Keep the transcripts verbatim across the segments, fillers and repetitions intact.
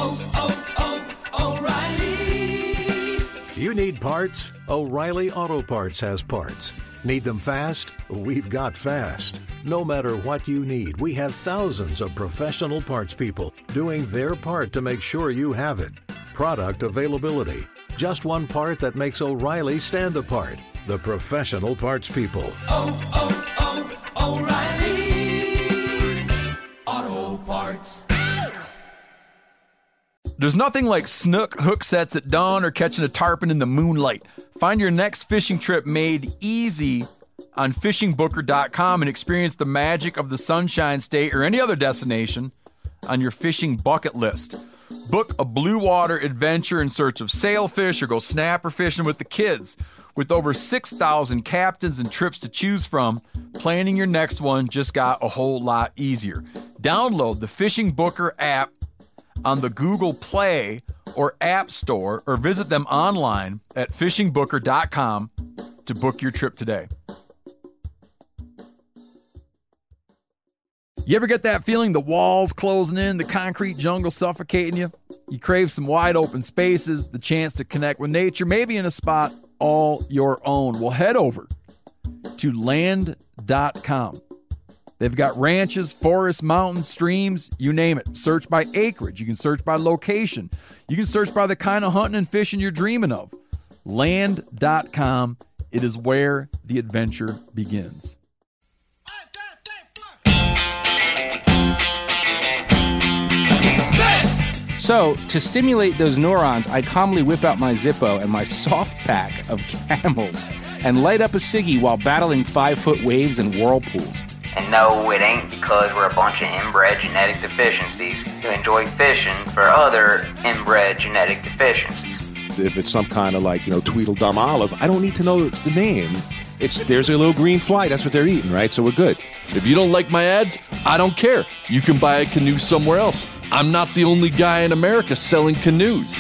oh, oh, O'Reilly. You need parts? O'Reilly Auto Parts has parts. Need them fast? We've got fast. No matter what you need, we have thousands of professional parts people doing their part to make sure you have it. Product availability. Just one part that makes O'Reilly stand apart. The professional parts people. Oh, oh, oh, O'Reilly Auto Parts. There's nothing like snook hook sets at dawn or catching a tarpon in the moonlight. Find your next fishing trip made easy on fishing booker dot com and experience the magic of the Sunshine State or any other destination on your fishing bucket list. Book a blue water adventure in search of sailfish or go snapper fishing with the kids. With over six thousand captains and trips to choose from, planning your next one just got a whole lot easier. Download the Fishing Booker app on the Google Play or App Store, or visit them online at fishing booker dot com to book your trip today. You ever get that feeling the walls closing in, the concrete jungle suffocating you? You crave some wide open spaces, the chance to connect with nature, maybe in a spot all your own. Well, head over to land dot com. They've got ranches, forests, mountains, streams, you name it. Search by acreage. You can search by location. You can search by the kind of hunting and fishing you're dreaming of. land dot com. It is where the adventure begins. So, to stimulate those neurons, I calmly whip out my Zippo and my soft pack of Camels and light up a ciggy while battling five-foot waves and whirlpools. And no, it ain't because we're a bunch of inbred genetic deficiencies who enjoy fishing for other inbred genetic deficiencies. If it's some kind of like, you know, Tweedledum olive, I don't need to know the name. It's there's a little green fly. That's what they're eating, right? So we're good. If you don't like my ads, I don't care. You can buy a canoe somewhere else. I'm not the only guy in America selling canoes.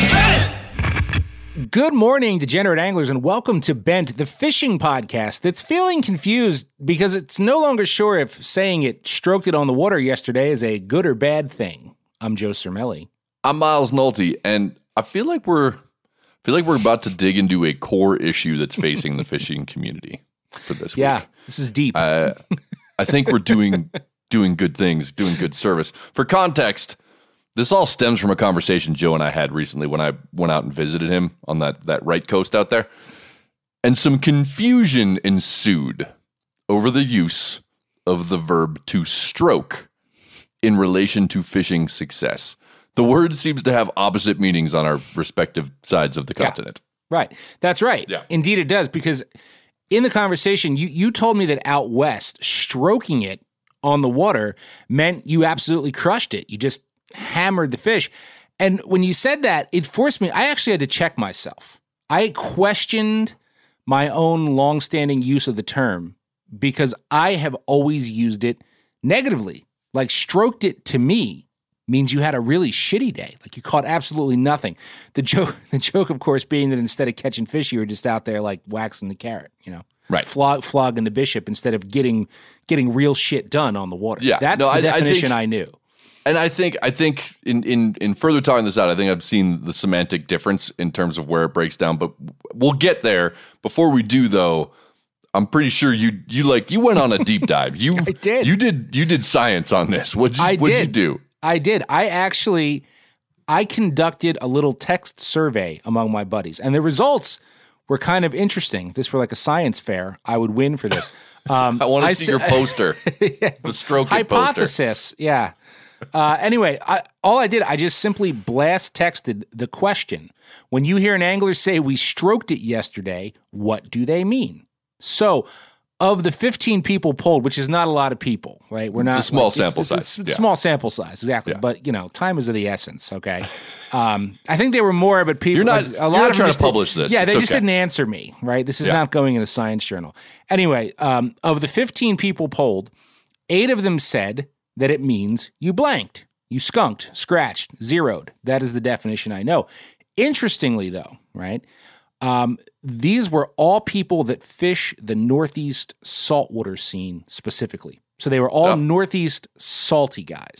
Good morning, degenerate anglers, and welcome to Bent, the fishing podcast that's feeling confused because it's no longer sure if saying it stroked it on the water yesterday is a good or bad thing. I'm Joe Cermelli. I'm Miles Nolte, and I feel like we're I feel like we're about to dig into a core issue that's facing the fishing community for this yeah, week. Yeah, this is deep. Uh, I think we're doing doing good things, doing good service. For context, this all stems from a conversation Joe and I had recently when I went out and visited him on that, that right coast out there. And some confusion ensued over the use of the verb to stroke in relation to fishing success. The word seems to have opposite meanings on our respective sides of the continent. Yeah, right. That's right. Yeah. Indeed it does, because in the conversation, you, you told me that out west, stroking it on the water meant you absolutely crushed it. You just hammered the fish. And when you said that, it forced me, I actually had to check myself. I questioned my own longstanding use of the term because I have always used it negatively. Like stroked it to me means you had a really shitty day. Like you caught absolutely nothing. The joke, the joke, of course, being that instead of catching fish, you were just out there like waxing the carrot, you know, right? Flog, flogging the bishop instead of getting getting real shit done on the water. Yeah, that's no, the I, definition I, think, I knew. And I think I think in, in in further talking this out, I think I've seen the semantic difference in terms of where it breaks down. But we'll get there. Before we do, though, I'm pretty sure you you like you went on a deep dive. You I did. You did you did science on this. What'd you, I what'd did. you do? I did. I actually I conducted a little text survey among my buddies, and the results were kind of interesting. If this were like a science fair, I would win for this. Um, I want to I see s- your poster, yeah. the stroke it hypothesis. poster. Yeah. Uh, anyway, I, all I did, I just simply blast texted the question. When you hear an angler say we stroked it yesterday, what do they mean? So, of the fifteen people polled, which is not a lot of people, right? We're not it's a small like, sample it's, size. It's, it's yeah. a small sample size, exactly. Yeah. But you know, time is of the essence. Okay, um, I think they were more, but people. You're not. Like, a you're lot not of trying just to publish did, this. Yeah, they it's just okay. didn't answer me. Right, this is yeah. not going in a science journal. Anyway, um, of the fifteen people polled, eight of them said that it means you blanked, you skunked, scratched, zeroed. That is the definition I know. Interestingly, though, right. Um, these were all people that fish the Northeast saltwater scene specifically. So they were all oh. Northeast salty guys.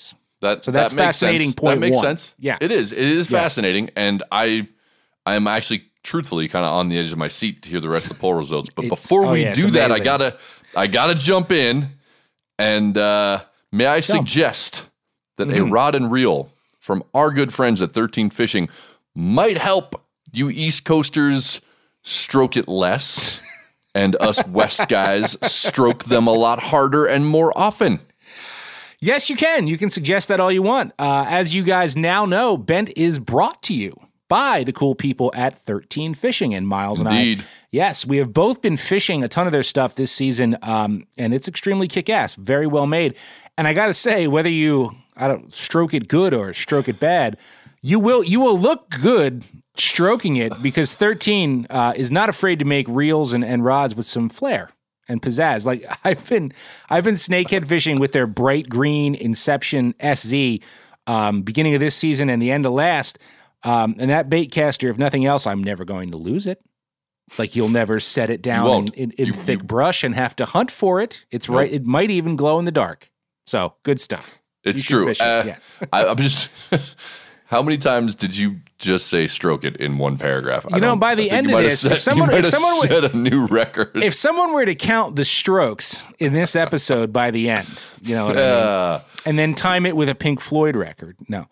That So that's that makes fascinating sense. point That makes one. sense. Yeah. it is. It is Yeah. fascinating, and I, I am actually truthfully kind of on the edge of my seat to hear the rest of the poll results. But It's- before oh, we yeah, it's do that, I amazing. gotta, I gotta jump in, and uh, may I Jump. suggest that Mm-hmm. a rod and reel from our good friends at thirteen Fishing might help you East Coasters stroke it less, and us West guys stroke them a lot harder and more often. Yes, you can. You can suggest that all you want. Uh, as you guys now know, Bent is brought to you by the cool people at thirteen Fishing, and Miles and Indeed. I. Yes, we have both been fishing a ton of their stuff this season, um, and it's extremely kick-ass, very well made. And I got to say, whether you I don't stroke it good or stroke it bad, you will you will look good stroking it because thirteen uh, is not afraid to make reels and, and rods with some flair and pizzazz. Like I've been, I've been snakehead fishing with their bright green Inception S Z, um, beginning of this season and the end of last. Um, and that bait caster, if nothing else, I'm never going to lose it. Like you'll never set it down in, won't. in, in You- thick you- brush and have to hunt for it. It's right. It might even glow in the dark. So good stuff. It's You should true. fish it, Uh, yeah. I, I'm just. How many times did you just say "stroke it" in one paragraph? I You know, don't- by I the think end you of might have this, set- if someone- you might if have someone would- set a new record. If someone were to count the strokes in this episode by the end, you know what I mean? uh, And then time it with a Pink Floyd record. No.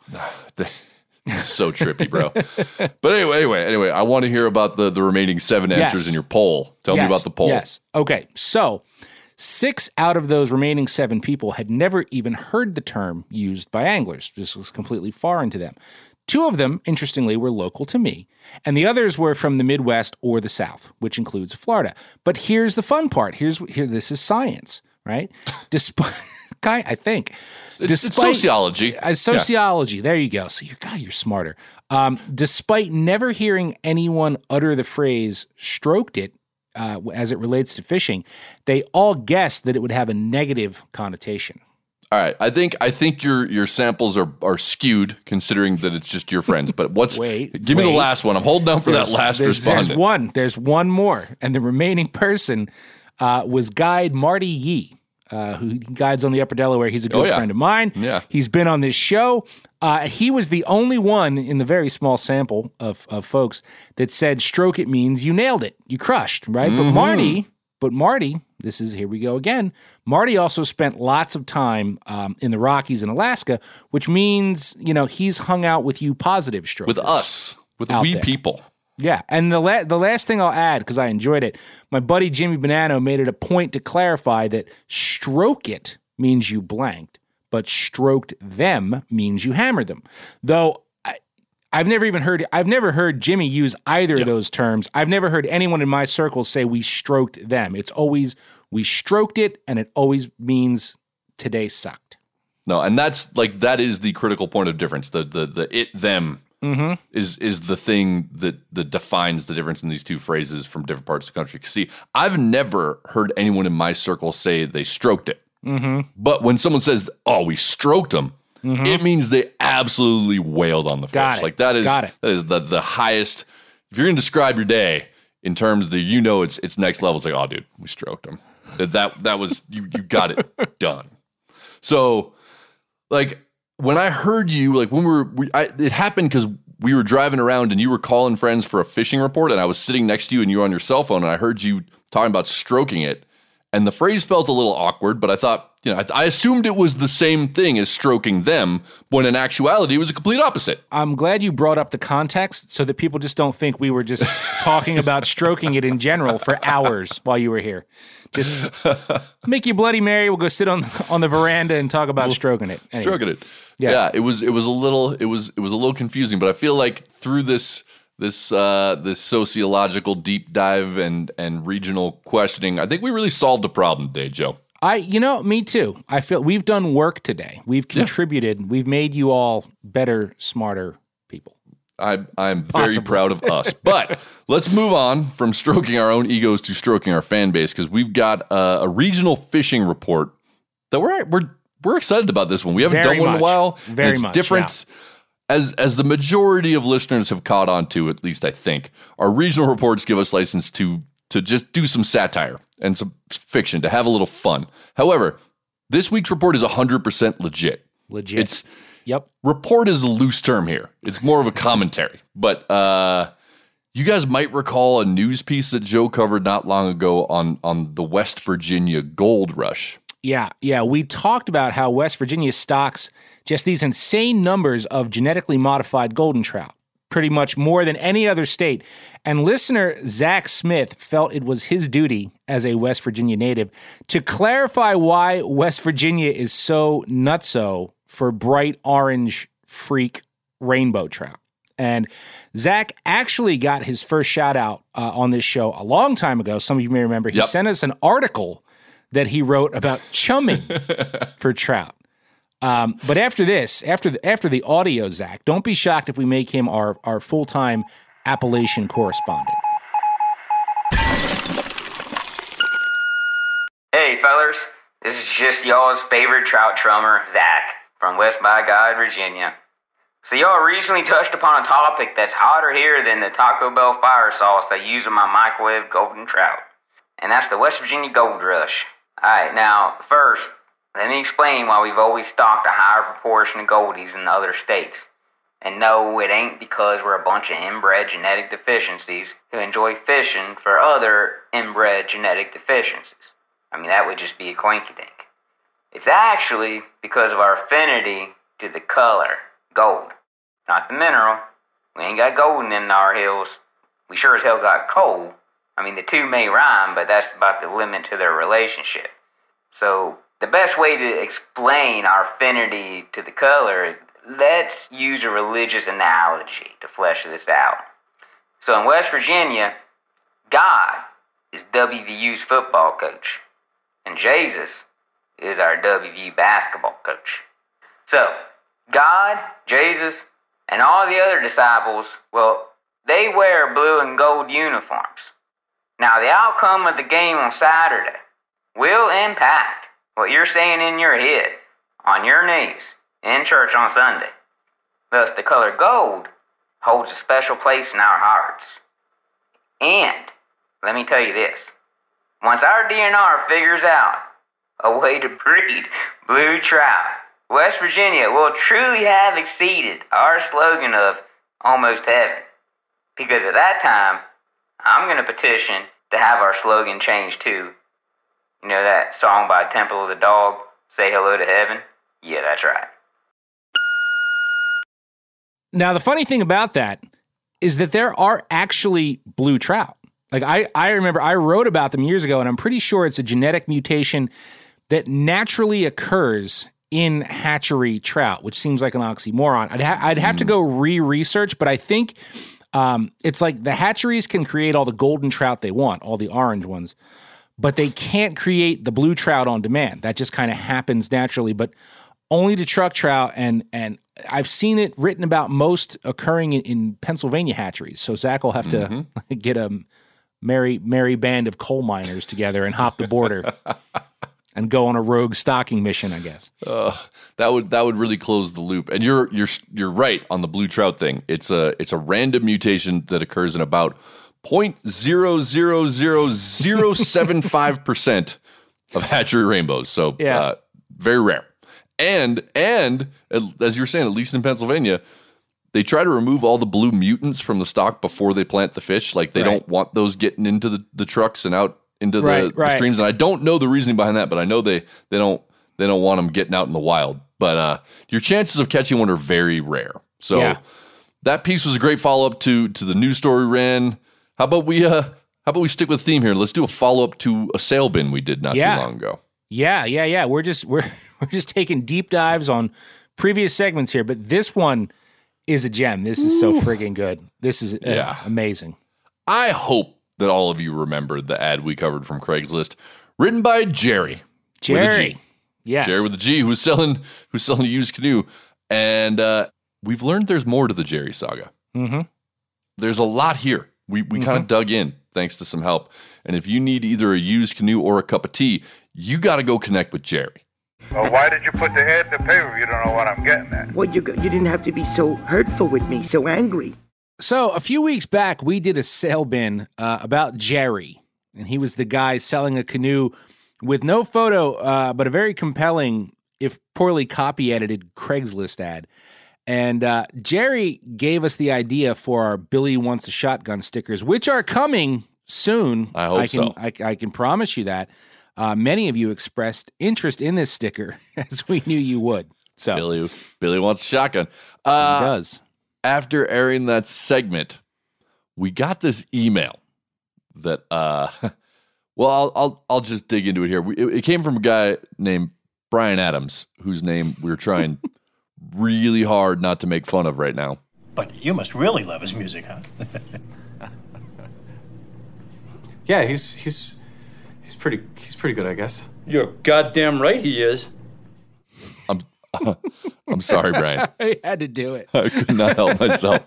so trippy, bro. But anyway, anyway, anyway, I want to hear about the the remaining seven answers Yes. in your poll. Tell me Yes, about the poll. Yes. Okay. So six out of those remaining seven people had never even heard the term used by anglers. This was completely foreign to them. Two of them, interestingly, were local to me, and the others were from the Midwest or the South, which includes Florida. But here's the fun part. Here's here. This is science, right? Despite, I think, It's, it's sociology. Uh, sociology. There you go. So you're God, you're smarter. Um, despite never hearing anyone utter the phrase "stroked it" uh, as it relates to fishing, they all guessed that it would have a negative connotation. All right, I think I think your your samples are are skewed considering that it's just your friends. But what's Wait, give me the wait. last one. I'm holding down for that last there's, respondent. There's one. There's one more, and the remaining person uh, was guide Marty Yee, uh, who guides on the Upper Delaware. He's a good Oh, yeah. friend of mine. Yeah. He's been on this show. Uh, he was the only one in the very small sample of, of folks that said stroke it means you nailed it, you crushed, right? Mm-hmm. But Marty, but Marty, this is here we go again. Marty also spent lots of time um, in the Rockies in Alaska, which means you know he's hung out with you positive strokers. with us, with Out we there. people. Yeah, and the la- the last thing I'll add, because I enjoyed it, my buddy Jimmy Bonanno made it a point to clarify that stroke it means you blanked, but stroked them means you hammered them. Though I, I've never even heard I've never heard Jimmy use either of those terms. I've never heard anyone in my circles say we stroked them. It's always we stroked it, and it always means today sucked. No, and that's like that is the critical point of difference. The the the it them Mm-hmm. is is the thing that that defines the difference in these two phrases from different parts of the country. 'Cause see, I've never heard anyone in my circle say they stroked it. Mm-hmm. But when someone says, "Oh, we stroked them," it means they absolutely wailed on the fish. Got it. Like that is Got it. that is the the highest. If you're gonna describe your day in terms that you know it's it's next level, it's like, "Oh, dude, we stroked them." That that that was you you got it done. So, like when I heard you, like when we were, we, I, it happened because we were driving around and you were calling friends for a fishing report, and I was sitting next to you and you were on your cell phone, and I heard you talking about stroking it, and the phrase felt a little awkward, but I thought, you know, I, I assumed it was the same thing as stroking them, when in actuality it was a complete opposite. I'm glad you brought up the context so that people just don't think we were just talking about stroking it in general for hours while you were here. Just make you Bloody Mary. We'll go sit on on the veranda and talk about stroking it. Anyway. Stroking it. Yeah. Yeah. it was it was a little it was it was a little confusing, but I feel like through this this uh, this sociological deep dive and and regional questioning, I think we really solved a problem today, Joe. I, you know, me too. I feel we've done work today. We've contributed. We've made you all better, smarter people. I, I'm very Possibly. proud of us. But let's move on from stroking our own egos to stroking our fan base, because we've got a, a regional fishing report that we're we're we're excited about. This one we haven't Very done one in much. a while. and Very it's much, different. As as the majority of listeners have caught on to, at least I think, our regional reports give us license to to just do some satire and some fiction, to have a little fun. However, this week's report is one hundred percent legit. Legit. It's Yep. Report is a loose term here. It's more of a commentary. But uh, you guys might recall a news piece that Joe covered not long ago on, on the West Virginia gold rush. Yeah, yeah. We talked about how West Virginia stocks just these insane numbers of genetically modified golden trout, pretty much more than any other state. And listener Zach Smith felt it was his duty as a West Virginia native to clarify why West Virginia is so nutso for bright orange freak rainbow trout. And Zach actually got his first shout out uh, on this show a long time ago. Some of you may remember. He Yep. sent us an article that he wrote about chumming for trout. Um, but after this, after the, after the audio, Zach, don't be shocked if we make him our, our full-time Appalachian correspondent. Hey, fellers. This is just y'all's favorite trout trummer, Zach, from West by God, Virginia. So y'all recently touched upon a topic that's hotter here than the Taco Bell fire sauce I use in my microwave golden trout. And that's the West Virginia Gold Rush. Alright, now, first, let me explain why we've always stocked a higher proportion of goldies than other states. And no, it ain't because we're a bunch of inbred genetic deficiencies who enjoy fishing for other inbred genetic deficiencies. I mean, that would just be a coinky-dink. It's actually because of our affinity to the color, gold. Not the mineral. We ain't got gold in them Nar Hills. We sure as hell got coal. I mean, the two may rhyme, but that's about the limit to their relationship. So, the best way to explain our affinity to the color, let's use a religious analogy to flesh this out. So in West Virginia, God is W V U's football coach, and Jesus is our W V U basketball coach. So, God, Jesus, and all the other disciples, well, they wear blue and gold uniforms. Now, the outcome of the game on Saturday will impact what you're saying in your head, on your knees, in church on Sunday. Thus, the color gold holds a special place in our hearts. And, let me tell you this, once our D N R figures out a way to breed blue trout, West Virginia will truly have exceeded our slogan of almost heaven. Because at that time, I'm going to petition to have our slogan changed to, you know that song by Temple of the Dog, Say Hello to Heaven? Yeah, that's right. Now, the funny thing about that is that there are actually blue trout. Like, I, I remember I wrote about them years ago, and I'm pretty sure it's a genetic mutation that naturally occurs in hatchery trout, which seems like an oxymoron. I'd, ha- I'd have mm. to go re-research, but I think um, it's like the hatcheries can create all the golden trout they want, all the orange ones, but they can't create the blue trout on demand. That just kind of happens naturally, but only to truck trout, and and I've seen it written about most occurring in, in Pennsylvania hatcheries. So Zach will have mm-hmm. to get a merry merry band of coal miners together and hop the border and go on a rogue stocking mission, I guess. Uh, that would that would really close the loop. And you're you're you're right on the blue trout thing. It's a it's a random mutation that occurs in about zero point zero zero zero zero seven five percent of hatchery rainbows. So yeah. uh, very rare. And and as you're saying, at least in Pennsylvania, they try to remove all the blue mutants from the stock before they plant the fish. Like they right. don't want those getting into the, the trucks and out into the, right, right. the streams. And I don't know the reasoning behind that, but I know they they don't they don't want them getting out in the wild. But uh, your chances of catching one are very rare. So yeah. that piece was a great follow up to to the news story we ran. How about we uh how about we stick with theme here? Let's do a follow up to a sale bin we did not yeah. too long ago. Yeah, yeah, yeah. We're just we're we're just taking deep dives on previous segments here, but this one is a gem. This is so friggin' good. This is uh, yeah. amazing. I hope that all of you remember the ad we covered from Craigslist, written by Jerry. Jerry, with a G. yes, Jerry with a G, who's selling who's selling a used canoe, and uh, we've learned there's more to the Jerry saga. Mm-hmm. There's a lot here. We we mm-hmm. kind of dug in thanks to some help, and if you need either a used canoe or a cup of tea, you got to go connect with Jerry. Well, why did you put the head in the paper if you don't know what I'm getting at? Well, you, you didn't have to be so hurtful with me, so angry. So a few weeks back, we did a sale bin uh, about Jerry, and he was the guy selling a canoe with no photo, uh, but a very compelling if poorly copy edited Craigslist ad. And uh, Jerry gave us the idea for our Billy Wants a Shotgun stickers, which are coming soon. I hope I can, so. I, I can promise you that. Uh, many of you expressed interest in this sticker, as we knew you would. So Billy, Billy Wants a Shotgun. Uh, he does. After airing that segment, we got this email that, uh, well, I'll, I'll I'll just dig into it here. We, it, it came from a guy named Brian Adams, whose name we're trying really hard not to make fun of right now. But you must really love his music, huh? Yeah, he's he's he's pretty he's pretty good, I guess. You're goddamn right he is. I'm uh, I'm sorry, Brian. I had to do it. I could not help myself.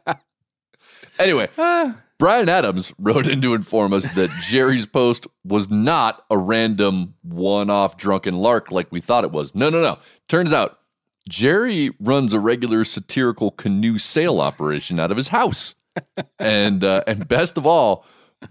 Anyway, Brian Adams wrote in to inform us that Jerry's post was not a random one-off drunken lark like we thought it was. No, no, no. Turns out Jerry runs a regular satirical canoe sail operation out of his house. And uh, and best of all,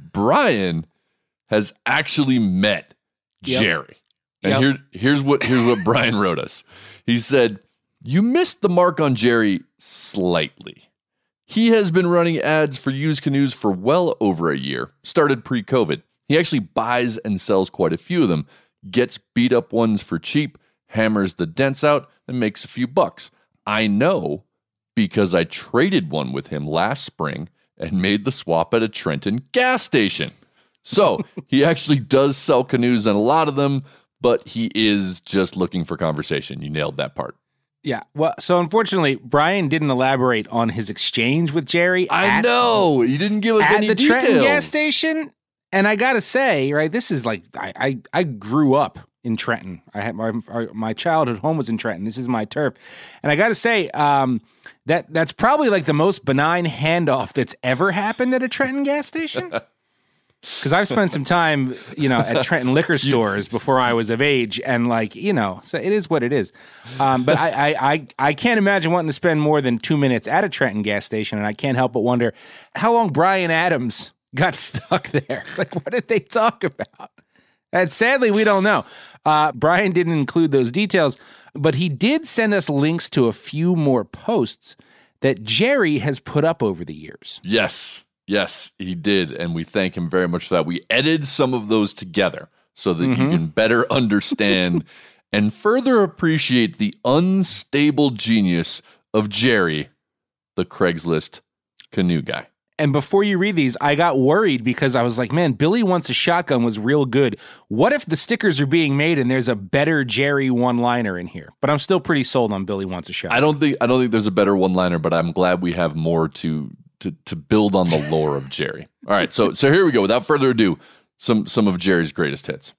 Brian has actually met Yep. Jerry. And Yep. here, here's what here's what Brian wrote us. He said, "You missed the mark on Jerry slightly. He has been running ads for used canoes for well over a year, started pre-COVID. He actually buys and sells quite a few of them, gets beat up ones for cheap, hammers the dents out, and makes a few bucks. I know because I traded one with him last spring and made the swap at a Trenton gas station. So he actually does sell canoes and a lot of them, but he is just looking for conversation." You nailed that part. Yeah. Well, so unfortunately, Brian didn't elaborate on his exchange with Jerry. I at, know. He didn't give us at any the details. Trenton gas station. And I got to say, right, this is like, I, I, I grew up in Trenton. I had my, my childhood home was in Trenton. This is my turf. And I got to say, um, that that's probably like the most benign handoff that's ever happened at a Trenton gas station. Because I've spent some time, you know, at Trenton liquor stores before I was of age, and like, you know, so it is what it is. Um, but I, I, I, I can't imagine wanting to spend more than two minutes at a Trenton gas station, and I can't help but wonder how long Brian Adams got stuck there. Like, what did they talk about? And sadly, we don't know. Uh, Brian didn't include those details, but he did send us links to a few more posts that Jerry has put up over the years. Yes. Yes, he did, and we thank him very much for that. We edited some of those together so that Mm-hmm. you can better understand and further appreciate the unstable genius of Jerry, the Craigslist canoe guy. And before you read these, I got worried because I was like, man, Billy Wants a Shotgun was real good. What if the stickers are being made and there's a better Jerry one-liner in here? But I'm still pretty sold on Billy Wants a Shotgun. I don't think I don't think there's a better one-liner, but I'm glad we have more to to to build on the lore of Jerry. All right, so so here we go. Without further ado, some some of Jerry's greatest hits.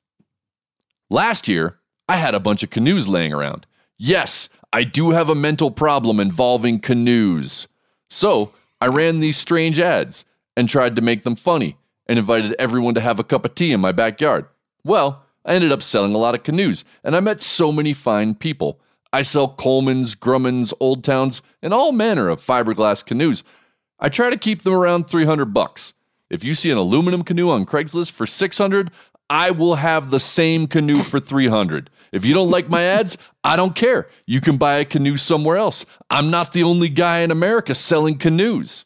Last year, I had a bunch of canoes laying around. Yes, I do have a mental problem involving canoes. So I ran these strange ads and tried to make them funny and invited everyone to have a cup of tea in my backyard. Well, I ended up selling a lot of canoes, and I met so many fine people. I sell Coleman's, Grumman's, Old Towns, and all manner of fiberglass canoes. I try to keep them around three hundred bucks. If you see an aluminum canoe on Craigslist for six hundred, I will have the same canoe for three hundred. If you don't like my ads, I don't care. You can buy a canoe somewhere else. I'm not the only guy in America selling canoes.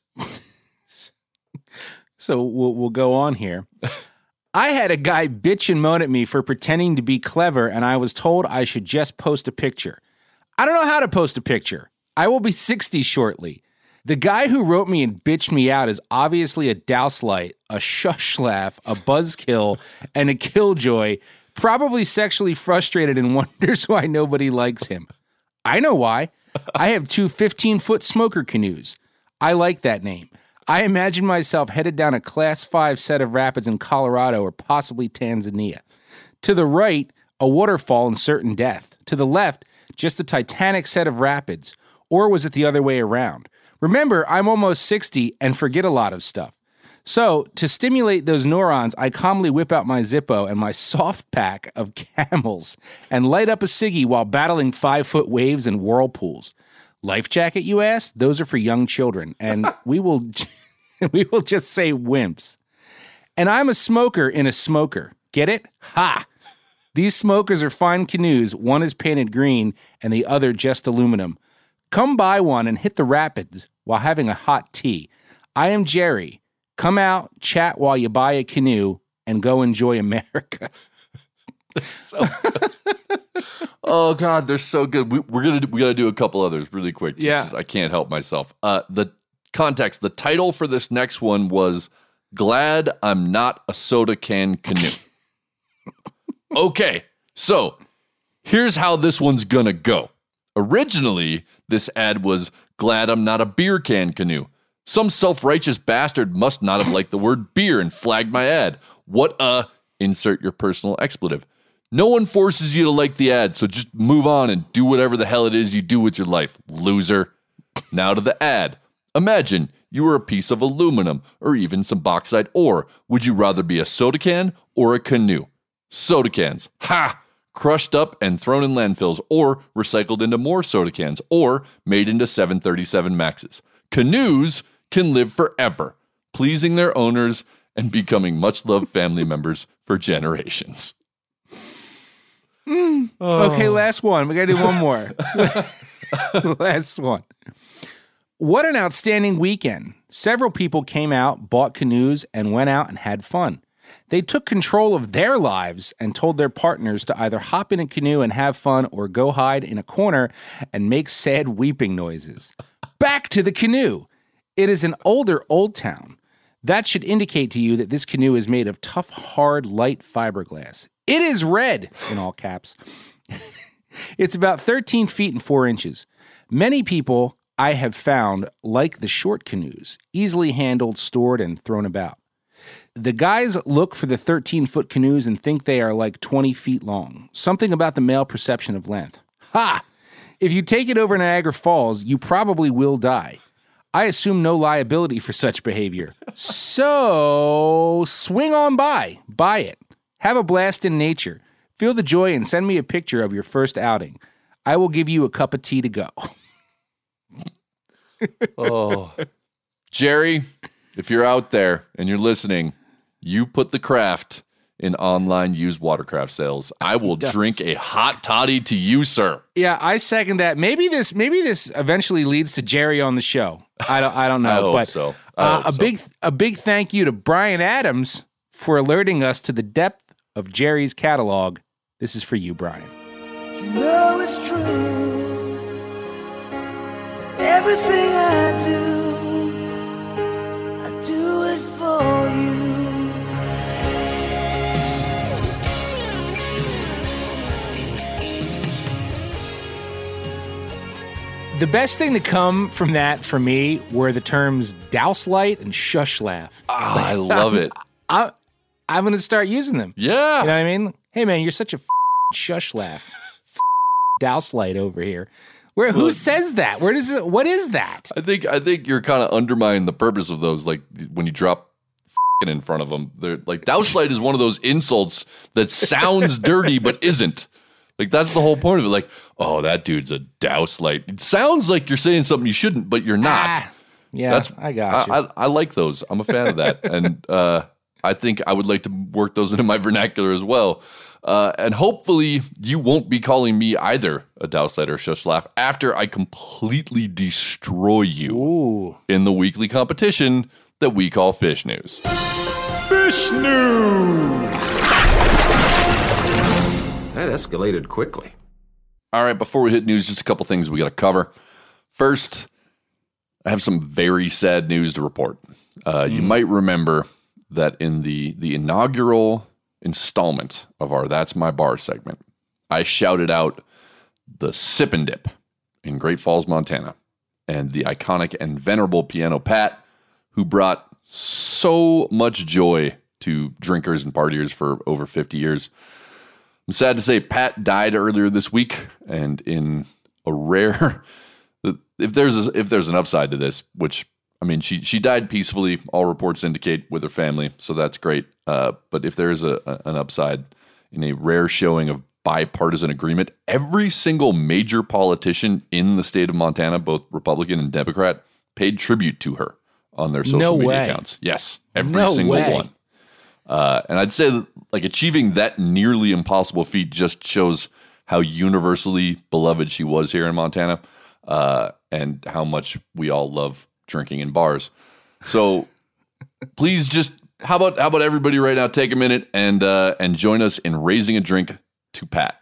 So we'll, we'll go on here. I had a guy bitch and moan at me for pretending to be clever, and I was told I should just post a picture. I don't know how to post a picture. I will be sixty shortly. The guy who wrote me and bitched me out is obviously a douse light, a shush laugh, a buzzkill, and a killjoy, probably sexually frustrated and wonders why nobody likes him. I know why. I have two fifteen-foot smoker canoes. I like that name. I imagine myself headed down a class five set of rapids in Colorado or possibly Tanzania. To the right, a waterfall and certain death. To the left, just a titanic set of rapids. Or was it the other way around? Remember, I'm almost sixty and forget a lot of stuff. So, to stimulate those neurons, I calmly whip out my Zippo and my soft pack of Camels and light up a ciggy while battling five-foot waves and whirlpools. Life jacket, you ask? Those are for young children, and we will we will just say wimps. And I'm a smoker in a smoker. Get it? Ha! These smokers are fine canoes. One is painted green and the other just aluminum. Come buy one and hit the rapids while having a hot tea. I am Jerry. Come out, chat while you buy a canoe, and go enjoy America. So oh God, they're so good. We, we're gonna do, we gotta do a couple others really quick. Just, Yeah. just- I can't help myself. Uh, the context, the title for this next one was "Glad I'm Not a Soda Can Canoe." Okay, so here's how this one's gonna go. Originally, this ad was "Glad I'm Not a Beer Can Canoe." Some self-righteous bastard must not have liked the word beer and flagged my ad. What a insert your personal expletive. No one forces you to like the ad, so just move on and do whatever the hell it is you do with your life, loser. Now to the ad. Imagine you were a piece of aluminum or even some bauxite ore. Would you rather be a soda can or a canoe? Soda cans. Ha! Crushed up and thrown in landfills or recycled into more soda cans or made into seven thirty-seven Maxes. Canoes can live forever, pleasing their owners and becoming much-loved family members for generations. Mm. Okay, last one. We got to do one more. Last one. What an outstanding weekend. Several people came out, bought canoes, and went out and had fun. They took control of their lives and told their partners to either hop in a canoe and have fun or go hide in a corner and make sad weeping noises. Back to the canoe. It is an older Old Town. That should indicate to you that this canoe is made of tough, hard, light fiberglass. It is red, in all caps. It's about thirteen feet and four inches. Many people I have found like the short canoes, easily handled, stored, and thrown about. The guys look for the thirteen-foot canoes and think they are like twenty feet long. Something about the male perception of length. Ha! If you take it over Niagara Falls, you probably will die. I assume no liability for such behavior. So, swing on by. Buy it. Have a blast in nature. Feel the joy and send me a picture of your first outing. I will give you a cup of tea to go. Oh, Jerry, if you're out there and you're listening, you put the craft in online used watercraft sales. I will drink a hot toddy to you, sir. Yeah, I second that. Maybe this maybe this eventually leads to Jerry on the show. I don't I don't know. I hope but so. I uh, hope a so. big a big thank you to Brian Adams for alerting us to the depth of Jerry's catalog. This is for you, Brian. You know it's true. Everything I do, I do it for you. The best thing to come from that for me were the terms douse light and shush laugh. Oh, I love it. I, I'm going to start using them. Yeah. You know what I mean? Hey, man, you're such a f- shush laugh. F- douse light over here. Where? Who Well, says that? Where does it? What is that? I think I think you're kind of undermining the purpose of those. Like when you drop f***ing in front of them, they're like douse light is one of those insults that sounds dirty but isn't. Like that's the whole point of it. Like, oh, that dude's a douse light. It sounds like you're saying something you shouldn't, but you're not. Ah, yeah, that's I got you. I, I, I like those. I'm a fan of that, and uh, I think I would like to work those into my vernacular as well. Uh, and hopefully you won't be calling me either a douse light or shush laugh after I completely destroy you Ooh. in the weekly competition that we call Fish News. Fish News! That escalated quickly. All right, before we hit news, just a couple things we got to cover. First, I have some very sad news to report. Uh, mm. You might remember that in the, the inaugural installment of our That's My Bar segment, I shouted out the Sip and Dip in Great Falls, Montana, and the iconic and venerable Piano Pat, who brought so much joy to drinkers and partiers for over fifty years. I'm sad to say Pat died earlier this week, and in a rare, if there's a, if there's an upside to this, which I mean, she she died peacefully. All reports indicate with her family, so that's great. Uh, but if there is a, a an upside in a rare showing of bipartisan agreement, every single major politician in the state of Montana, both Republican and Democrat, paid tribute to her on their social No media way. accounts. Yes, every No single way. one. Uh, and I'd say that, like, achieving that nearly impossible feat just shows how universally beloved she was here in Montana, uh, and how much we all love drinking in bars. So please just, how about how about everybody right now take a minute and uh, and join us in raising a drink to Pat.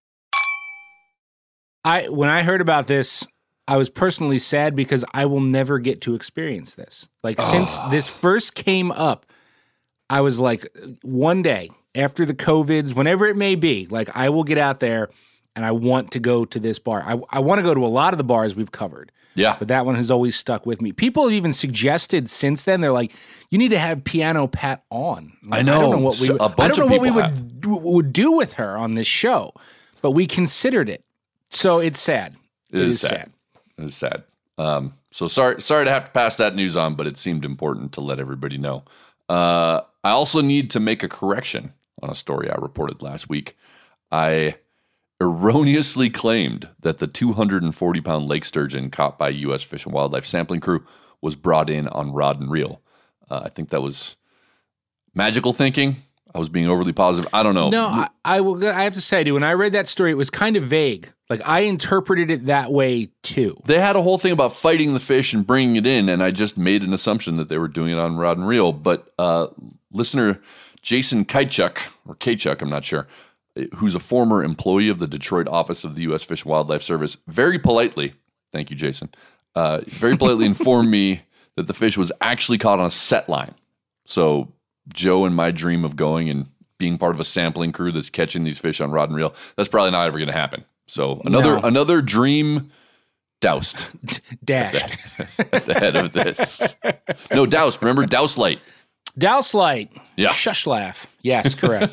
I when I heard about this, I was personally sad because I will never get to experience this. Like, since Oh. this first came up, I was like, one day after the COVIDs, whenever it may be, like, I will get out there and I want to go to this bar. I, I want to go to a lot of the bars we've covered. Yeah. But that one has always stuck with me. People have even suggested since then, they're like, you need to have Piano Pat on. I know. I don't know what we, So- a I bunch don't know of what we people would, have. do- would do with her on this show, but we considered it. So it's sad. It, it is, is sad. sad. It is sad. Um, so sorry, sorry to have to pass that news on, but it seemed important to let everybody know. Uh, I also need to make a correction on a story I reported last week. I erroneously claimed that the two hundred forty pound lake sturgeon caught by U S Fish and Wildlife sampling crew was brought in on rod and reel. Uh, I think that was magical thinking. I was being overly positive. I don't know. No, I, I will. I have to say, dude, when I read that story, it was kind of vague. Like, I interpreted it that way too. They had a whole thing about fighting the fish and bringing it in, and I just made an assumption that they were doing it on rod and reel. But uh, listener Jason Kaichuk, or Kaichuk, I'm not sure, who's a former employee of the Detroit office of the U S Fish and Wildlife Service, very politely, thank you, Jason, uh, very politely informed me that the fish was actually caught on a set line. So Joe and my dream of going and being part of a sampling crew that's catching these fish on rod and reel, that's probably not ever going to happen. So another No. another dream doused. Dashed. At the head of this. No, doused. Remember, douse light. Douse light. Yeah. Shush laugh. Yes, correct.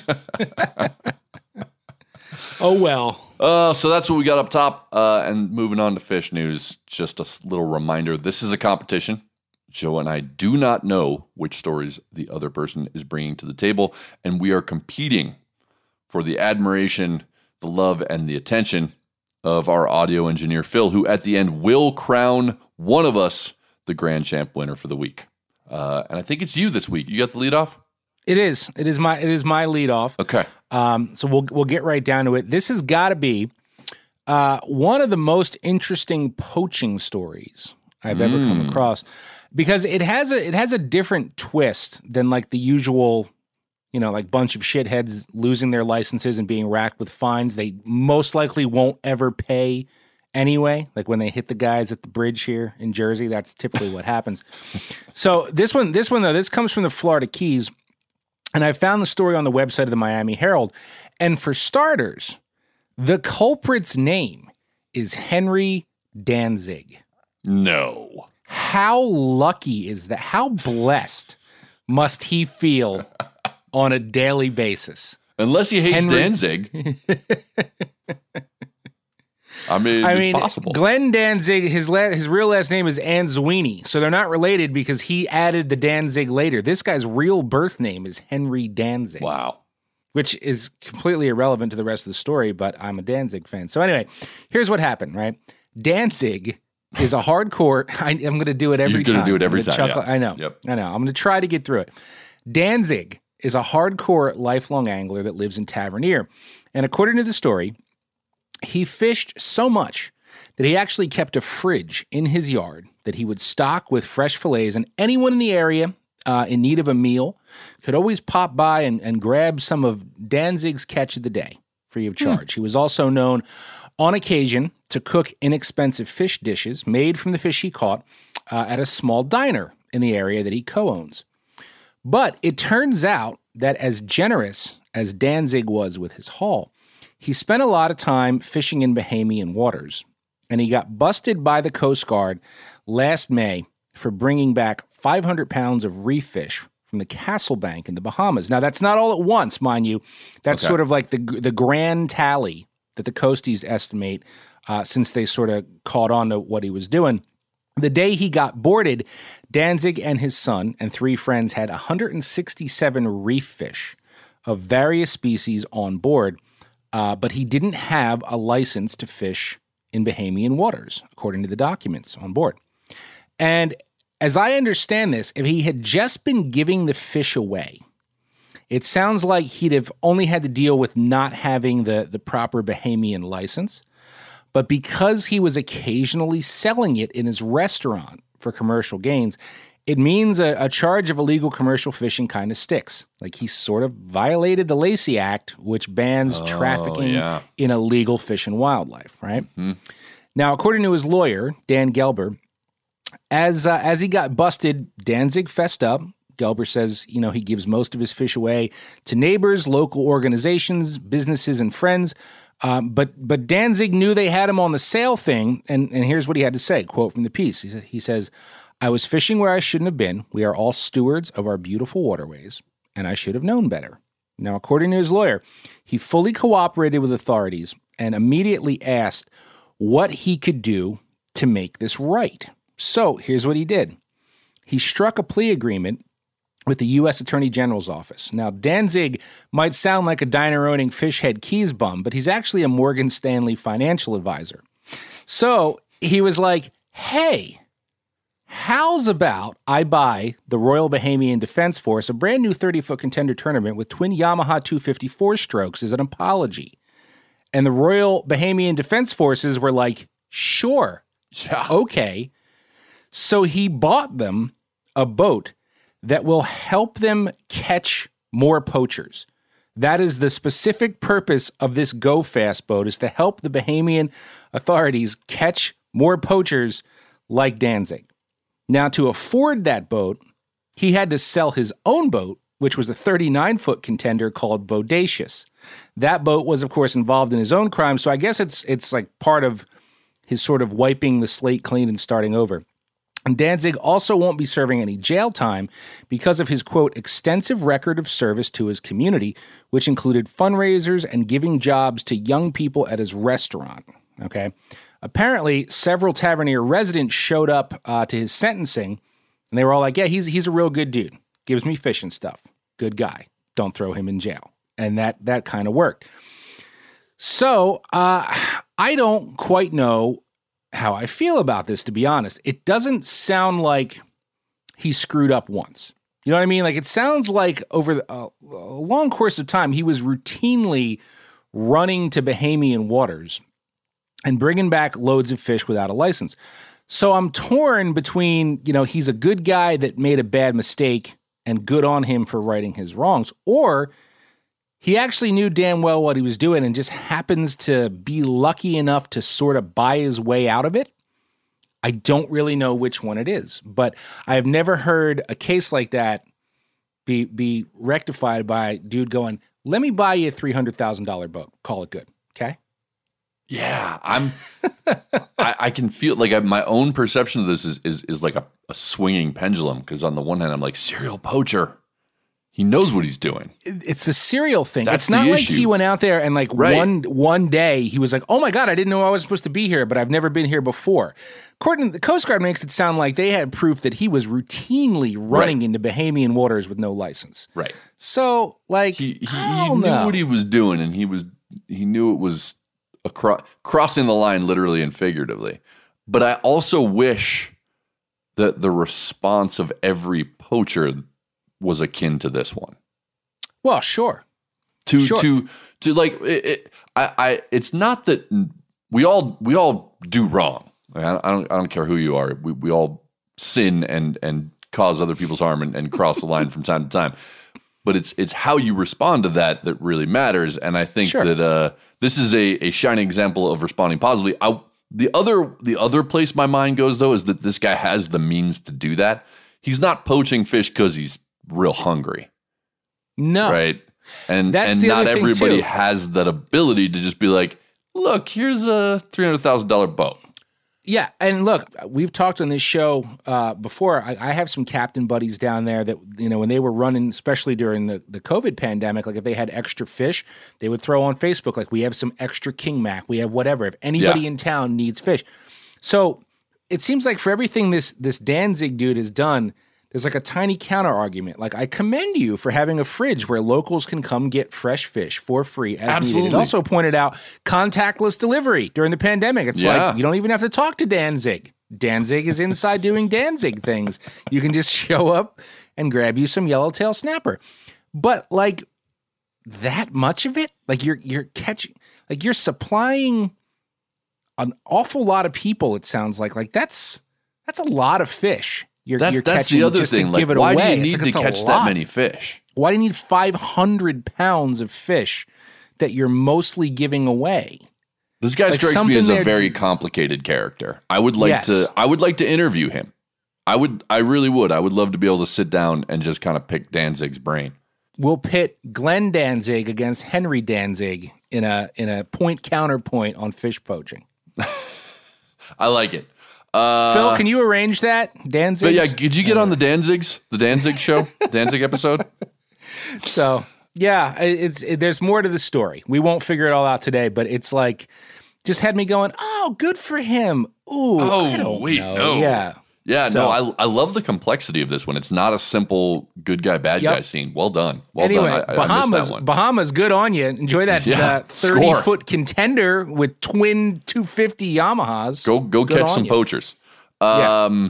Oh, well. Uh, so that's what we got up top. Uh, and moving on to fish news, just a little reminder. This is a competition. Joe and I do not know which stories the other person is bringing to the table, and we are competing for the admiration, the love, and the attention of our audio engineer, Phil, who at the end will crown one of us the Grand Champ winner for the week. Uh, and I think it's you this week. You got the lead off? It is. It is my. It is my lead off. Okay. Um. So we'll we'll get right down to it. This has got to be uh, one of the most interesting poaching stories I've ever come Mm. across, because it has a it has a different twist than like the usual, you know, like bunch of shitheads losing their licenses and being racked with fines they most likely won't ever pay anyway. Like when they hit the guys at the bridge here in Jersey, that's typically what happens. So this one, this one though, this comes from the Florida Keys. And I found the story on the website of the Miami Herald. And for starters, the culprit's name is Henry Danzig. No. How lucky is that? How blessed must he feel on a daily basis? Unless he hates Henry- Danzig. I mean, I it's mean, possible. Glenn Danzig, his la- his real last name is Anzuini, so they're not related because he added the Danzig later. This guy's real birth name is Henry Danzig. Wow. Which is completely irrelevant to the rest of the story, but I'm a Danzig fan. So anyway, here's what happened, right? Danzig is a hardcore, I, I'm going to do it every You're gonna time. do it every I'm gonna time, chuckle- yeah. I know. Yep. I know. I'm going to try to get through it. Danzig is a hardcore lifelong angler that lives in Tavernier. And according to the story, he fished so much that he actually kept a fridge in his yard that he would stock with fresh fillets, and anyone in the area uh, in need of a meal could always pop by and, and grab some of Danzig's catch of the day free of charge. He was also known on occasion to cook inexpensive fish dishes made from the fish he caught uh, at a small diner in the area that he co-owns. But it turns out that as generous as Danzig was with his haul, he spent a lot of time fishing in Bahamian waters, and he got busted by the Coast Guard last May for bringing back five hundred pounds of reef fish from the Castle Bank in the Bahamas. Now, that's not all at once, mind you. That's Okay. sort of like the the grand tally that the Coasties estimate uh, since they sort of caught on to what he was doing. The day he got boarded, Danzig and his son and three friends had one hundred sixty-seven reef fish of various species on board, uh, but he didn't have a license to fish in Bahamian waters, according to the documents on board. And as I understand this, if he had just been giving the fish away It sounds like he'd have only had to deal with not having the, the proper Bahamian license. But because he was occasionally selling it in his restaurant for commercial gains, it means a, a charge of illegal commercial fishing kind of sticks. Like he sort of violated the Lacey Act, which bans Oh, trafficking yeah. in illegal fish and wildlife, right? Mm-hmm. Now, according to his lawyer, Dan Gelber, as uh, as he got busted, Danzig fessed up. Gelber says, you know, he gives most of his fish away to neighbors, local organizations, businesses, and friends. Um, but but Danzig knew they had him on the sale thing, and, and here's what he had to say, quote from the piece. He, he says, I was fishing where I shouldn't have been. We are all stewards of our beautiful waterways, and I should have known better. Now, according to his lawyer, he fully cooperated with authorities and immediately asked what he could do to make this right. So here's what he did. He struck a plea agreement with the U S Attorney General's office. Now, Danzig might sound like a diner-owning Fishhead Keys bum, but he's actually a Morgan Stanley financial advisor. So he was like, hey, how's about I buy the Royal Bahamian Defense Force a brand new thirty-foot contender tournament with twin Yamaha two fifty-four strokes as an apology? And the Royal Bahamian Defense Forces were like, sure, yeah, okay. So he bought them a boat that will help them catch more poachers. That is the specific purpose of this Go Fast boat, is to help the Bahamian authorities catch more poachers like Danzig. Now, to afford that boat, he had to sell his own boat, which was a thirty-nine-foot contender called Bodacious. That boat was, of course, involved in his own crime, so I guess it's it's like part of his sort of wiping the slate clean and starting over. And Danzig also won't be serving any jail time because of his, quote, extensive record of service to his community, which included fundraisers and giving jobs to young people at his restaurant, okay? Apparently, several Tavernier residents showed up uh, to his sentencing, and they were all like, yeah, he's he's a real good dude. Gives me fish and stuff. Good guy. Don't throw him in jail. And that that kind of worked. So uh, I don't quite know how I feel about this, to be honest. It doesn't sound like he screwed up once. You know what I mean? Like, it sounds like over the, uh, a long course of time, he was routinely running to Bahamian waters and bringing back loads of fish without a license. So I'm torn between, you know, he's a good guy that made a bad mistake and good on him for righting his wrongs, or he actually knew damn well what he was doing and just happens to be lucky enough to sort of buy his way out of it. I don't really know which one it is, but I have never heard a case like that be be rectified by a dude going, let me buy you a three hundred thousand dollars boat. Call it good, okay? Yeah, I'm. I, I can feel like I, my own perception of this is is is like a, a swinging pendulum. Because on the one hand, I'm like, serial poacher. He knows what he's doing. It's the serial thing. That's it's not the like issue. he went out there and like Right. one one day he was like, oh my God, I didn't know I was supposed to be here, but I've never been here before. According to the Coast Guard, makes it sound like they had proof that he was routinely running into Bahamian waters with no license. Right. So, like, He, he, I he don't knew know. what he was doing, and he was he knew it was a cro- crossing the line, literally and figuratively. But I also wish that the response of every poacher was akin to this one. Well, sure. To Sure. to to like it, it, I I it's not that we all we all do wrong. Like, I, I don't I don't care who you are. We we all sin and and cause other people's harm and, and cross the line from time to time. But it's it's how you respond to that that really matters. And I think Sure. that uh, this is a, a shining example of responding positively. I, the other the other place my mind goes though is that this guy has the means to do that. He's not poaching fish because he's real hungry. No. Right. And That's and the not other thing, everybody too. has that ability to just be like, look, here's a three hundred thousand dollars boat. Yeah, and look, we've talked on this show uh, before. I, I have some captain buddies down there that, you know, when they were running, especially during the, the COVID pandemic, like if they had extra fish, they would throw on Facebook, like, we have some extra King Mac, we have whatever, if anybody Yeah. in town needs fish. So it seems like for everything this this Danzig dude has done, there's like a tiny counter argument. Like, I commend you for having a fridge where locals can come get fresh fish for free as Absolutely. needed. It also pointed out contactless delivery during the pandemic. It's Yeah. like, you don't even have to talk to Danzig. Danzig is inside doing Danzig things. You can just show up and grab you some yellowtail snapper. But like that much of it, like you're you're catching, like you're supplying an awful lot of people. It sounds like like that's that's a lot of fish. You're, That, you're that's catching the other just thing. to Like, give it why away. do you It's need like, to it's a catch lot. that many fish? Why do you need five hundred pounds of fish that you're mostly giving away? This guy Like strikes me something as a there- very complicated character. I would like Yes. to. I would like to interview him. I would. I really would. I would love to be able to sit down and just kind of pick Danzig's brain. We'll pit Glenn Danzig against Henry Danzig in a in a point counterpoint on fish poaching. I like it. Uh, Phil, can you arrange that? Danzig? But yeah, did you get on the Danzigs, the Danzig show, Danzig episode? So yeah, it's it, there's more to the story. We won't figure it all out today, but it's like just had me going, oh, good for him. Ooh, Oh, I don't wait, know. no. Yeah. Yeah, So- no, I I love the complexity of this one. It's not a simple good guy, bad Yep. guy scene. Well done. Well anyway, done. I, I Bahamas, missed that one. Bahamas, good on you. Enjoy that Yeah, uh, thirty score. foot contender with twin two fifty Yamahas. Go go Good catch on some you. poachers. Um,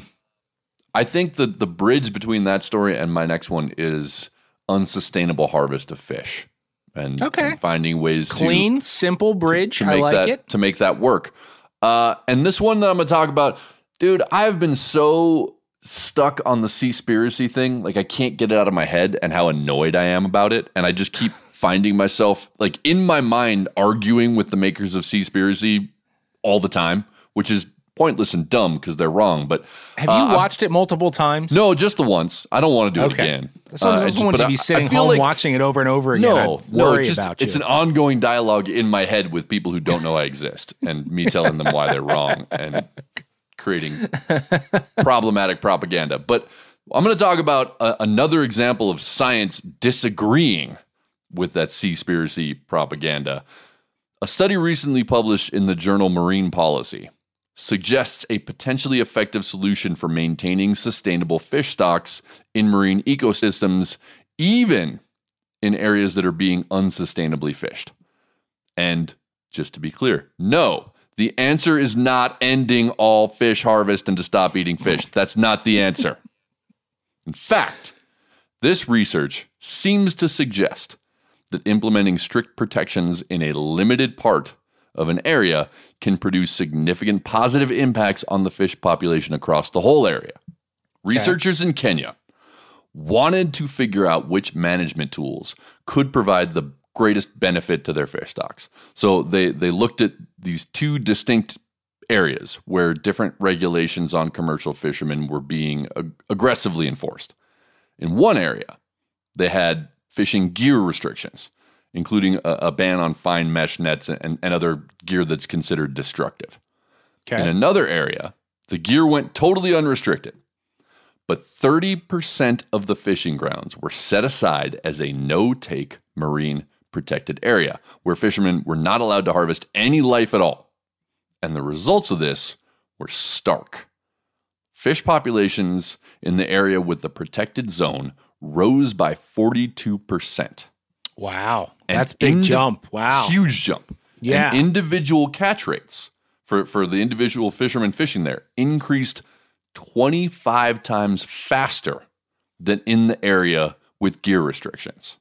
I think that the bridge between that story and my next one is unsustainable harvest of fish, and, Okay. and finding ways Clean, to simple bridge. to I make like that it. to make that work. Uh, and this one that I'm going to talk about, dude, I've been so stuck on the Seaspiracy thing, like I can't get it out of my head, and how annoyed I am about it, and I just keep finding myself like in my mind arguing with the makers of Seaspiracy all the time, which is pointless and dumb because they're wrong. But Have uh, you watched it multiple times? No, just the once. I don't want to do it Okay. again. So I Uh, just just- want but to I- be I sitting feel home like- watching it over and over again. No, I'd no, worry it's just about you. it's an ongoing dialogue in my head with people who don't know I exist, and me telling them why they're wrong and creating problematic propaganda. But I'm going to talk about uh, another example of science disagreeing with that Seaspiracy propaganda. A study recently published in the journal Marine Policy suggests a potentially effective solution for maintaining sustainable fish stocks in marine ecosystems, even in areas that are being unsustainably fished. And just to be clear, no, the answer is not ending all fish harvest and to stop eating fish. That's not the answer. In fact, this research seems to suggest that implementing strict protections in a limited part of an area can produce significant positive impacts on the fish population across the whole area. Researchers in Kenya wanted to figure out which management tools could provide the greatest benefit to their fish stocks. So they, they looked at these two distinct areas where different regulations on commercial fishermen were being ag- aggressively enforced. In one area, they had fishing gear restrictions, including a, a ban on fine mesh nets and, and other gear that's considered destructive. Okay. In another area, the gear went totally unrestricted, but thirty percent of the fishing grounds were set aside as a no-take marine protected area where fishermen were not allowed to harvest any life at all. And the results of this were stark. Fish populations in the area with the protected zone rose by forty-two percent. Wow. And That's big indi- jump. Wow. Huge jump. Yeah. And individual catch rates for, for the individual fishermen fishing there increased twenty-five times faster than in the area with gear restrictions.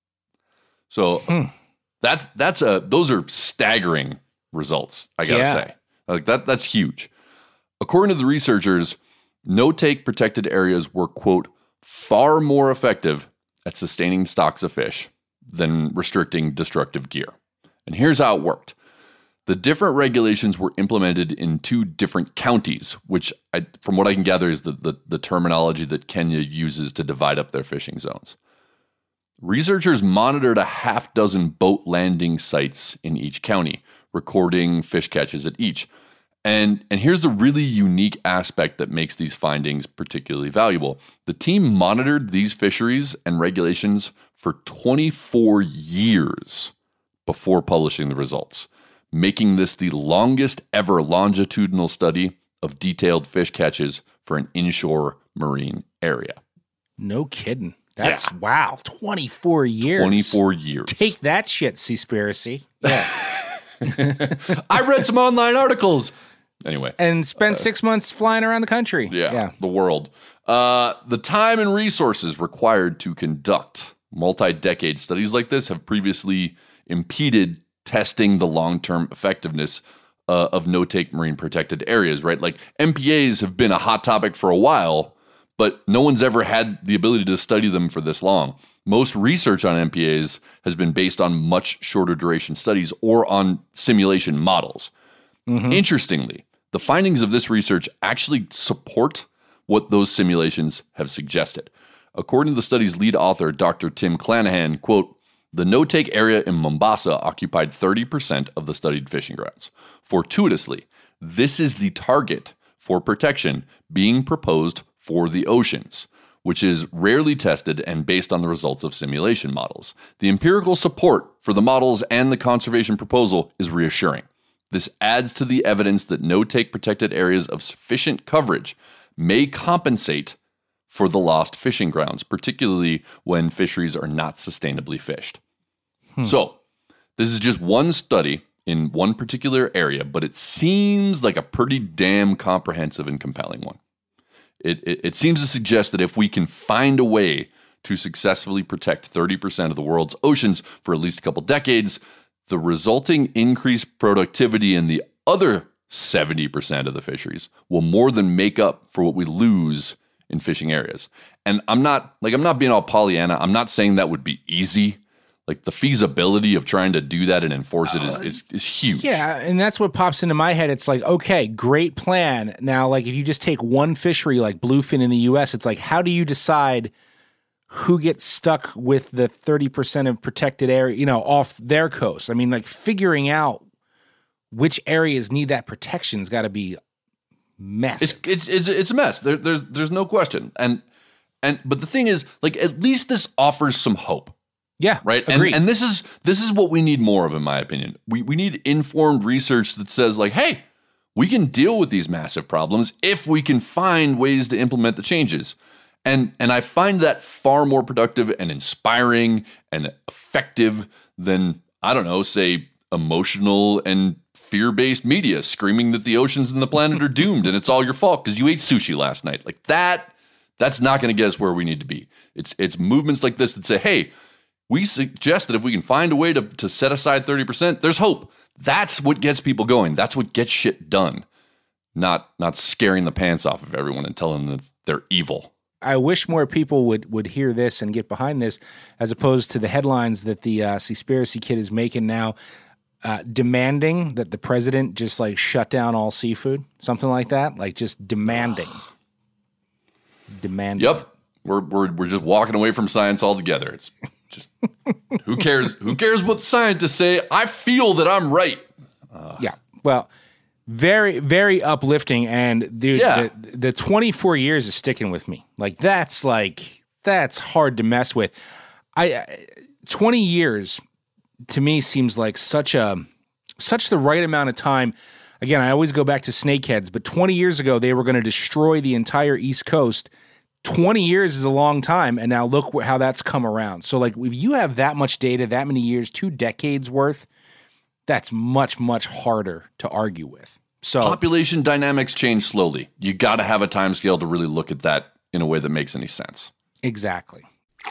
So Hmm. that's that's a those are staggering results, I gotta Yeah. say. Like that that's huge. According to the researchers, no-take protected areas were, quote, far more effective at sustaining stocks of fish than restricting destructive gear. And here's how it worked. The different regulations were implemented in two different counties, which, I, from what I can gather, is the, the, the terminology that Kenya uses to divide up their fishing zones. Researchers monitored a half dozen boat landing sites in each county, recording fish catches at each. And, and here's the really unique aspect that makes these findings particularly valuable. The team monitored these fisheries and regulations for twenty-four years before publishing the results, making this the longest ever longitudinal study of detailed fish catches for an inshore marine area. No kidding. That's wow. twenty-four years. twenty-four years. Take that shit, Seaspiracy. Yeah. I read some online articles. Anyway. And spent six months flying around the country. Yeah, Yeah. the world. Uh, the time and resources required to conduct Multi-decade studies like this have previously impeded testing the long-term effectiveness uh, of no-take marine protected areas, right? Like M P As have been a hot topic for a while, but no one's ever had the ability to study them for this long. Most research on M P As has been based on much shorter duration studies or on simulation models. Mm-hmm. Interestingly, the findings of this research actually support what those simulations have suggested. According to the study's lead author, Doctor Tim Clanahan, quote, the no-take area in Mombasa occupied thirty percent of the studied fishing grounds. Fortuitously, this is the target for protection being proposed for the oceans, which is rarely tested and based on the results of simulation models. The empirical support for the models and the conservation proposal is reassuring. This adds to the evidence that no-take protected areas of sufficient coverage may compensate for the lost fishing grounds, particularly when fisheries are not sustainably fished. Hmm. So, this is just one study in one particular area, but it seems like a pretty damn comprehensive and compelling one. It, it, it seems to suggest that if we can find a way to successfully protect thirty percent of the world's oceans for at least a couple decades, the resulting increased productivity in the other seventy percent of the fisheries will more than make up for what we lose in fishing areas. And I'm not like I'm not being all Pollyanna. I'm not saying that would be easy. Like the feasibility of trying to do that and enforce it is, is, is huge. Yeah, and that's what pops into my head. It's like, okay, great plan. Now, like if you just take one fishery like bluefin in the U S, it's like, how do you decide who gets stuck with the thirty percent of protected area, you know, off their coast? I mean, like figuring out which areas need that protection's got to be massive. It's it's it's it's a mess. There, there's there's no question. And and but the thing is, like, at least this offers some hope. Yeah, right. Agreed. And and this is this is what we need more of, in my opinion. We we need informed research that says, like, hey, we can deal with these massive problems if we can find ways to implement the changes. And and I find that far more productive and inspiring and effective than, I don't know, say emotional and fear-based media screaming that the oceans and the planet are doomed and it's all your fault because you ate sushi last night. Like that, that's not going to get us where we need to be. It's it's movements like this that say, hey, we suggest that if we can find a way to, to set aside thirty percent, there's hope. That's what gets people going. That's what gets shit done. Not not scaring the pants off of everyone and telling them that they're evil. I wish more people would, would hear this and get behind this, as opposed to the headlines that the uh, Seaspiracy Kid is making now, uh, demanding that the president just like shut down all seafood, something like that, like just demanding, demanding. Yep, we're we're we're just walking away from science altogether. It's just who cares? Who cares what the scientists say? I feel that I'm right. Uh, yeah. Well. Very, very uplifting, and dude, yeah. the, the twenty-four years is sticking with me. Like that's like that's hard to mess with. I twenty years to me seems like such a such the right amount of time. Again, I always go back to snakeheads, but twenty years ago they were going to destroy the entire East Coast. twenty years is a long time, and now look how that's come around. So, like, if you have that much data, that many years, two decades worth. That's much, much harder to argue with. So population dynamics change slowly. You got to have a time scale to really look at that in a way that makes any sense. Exactly.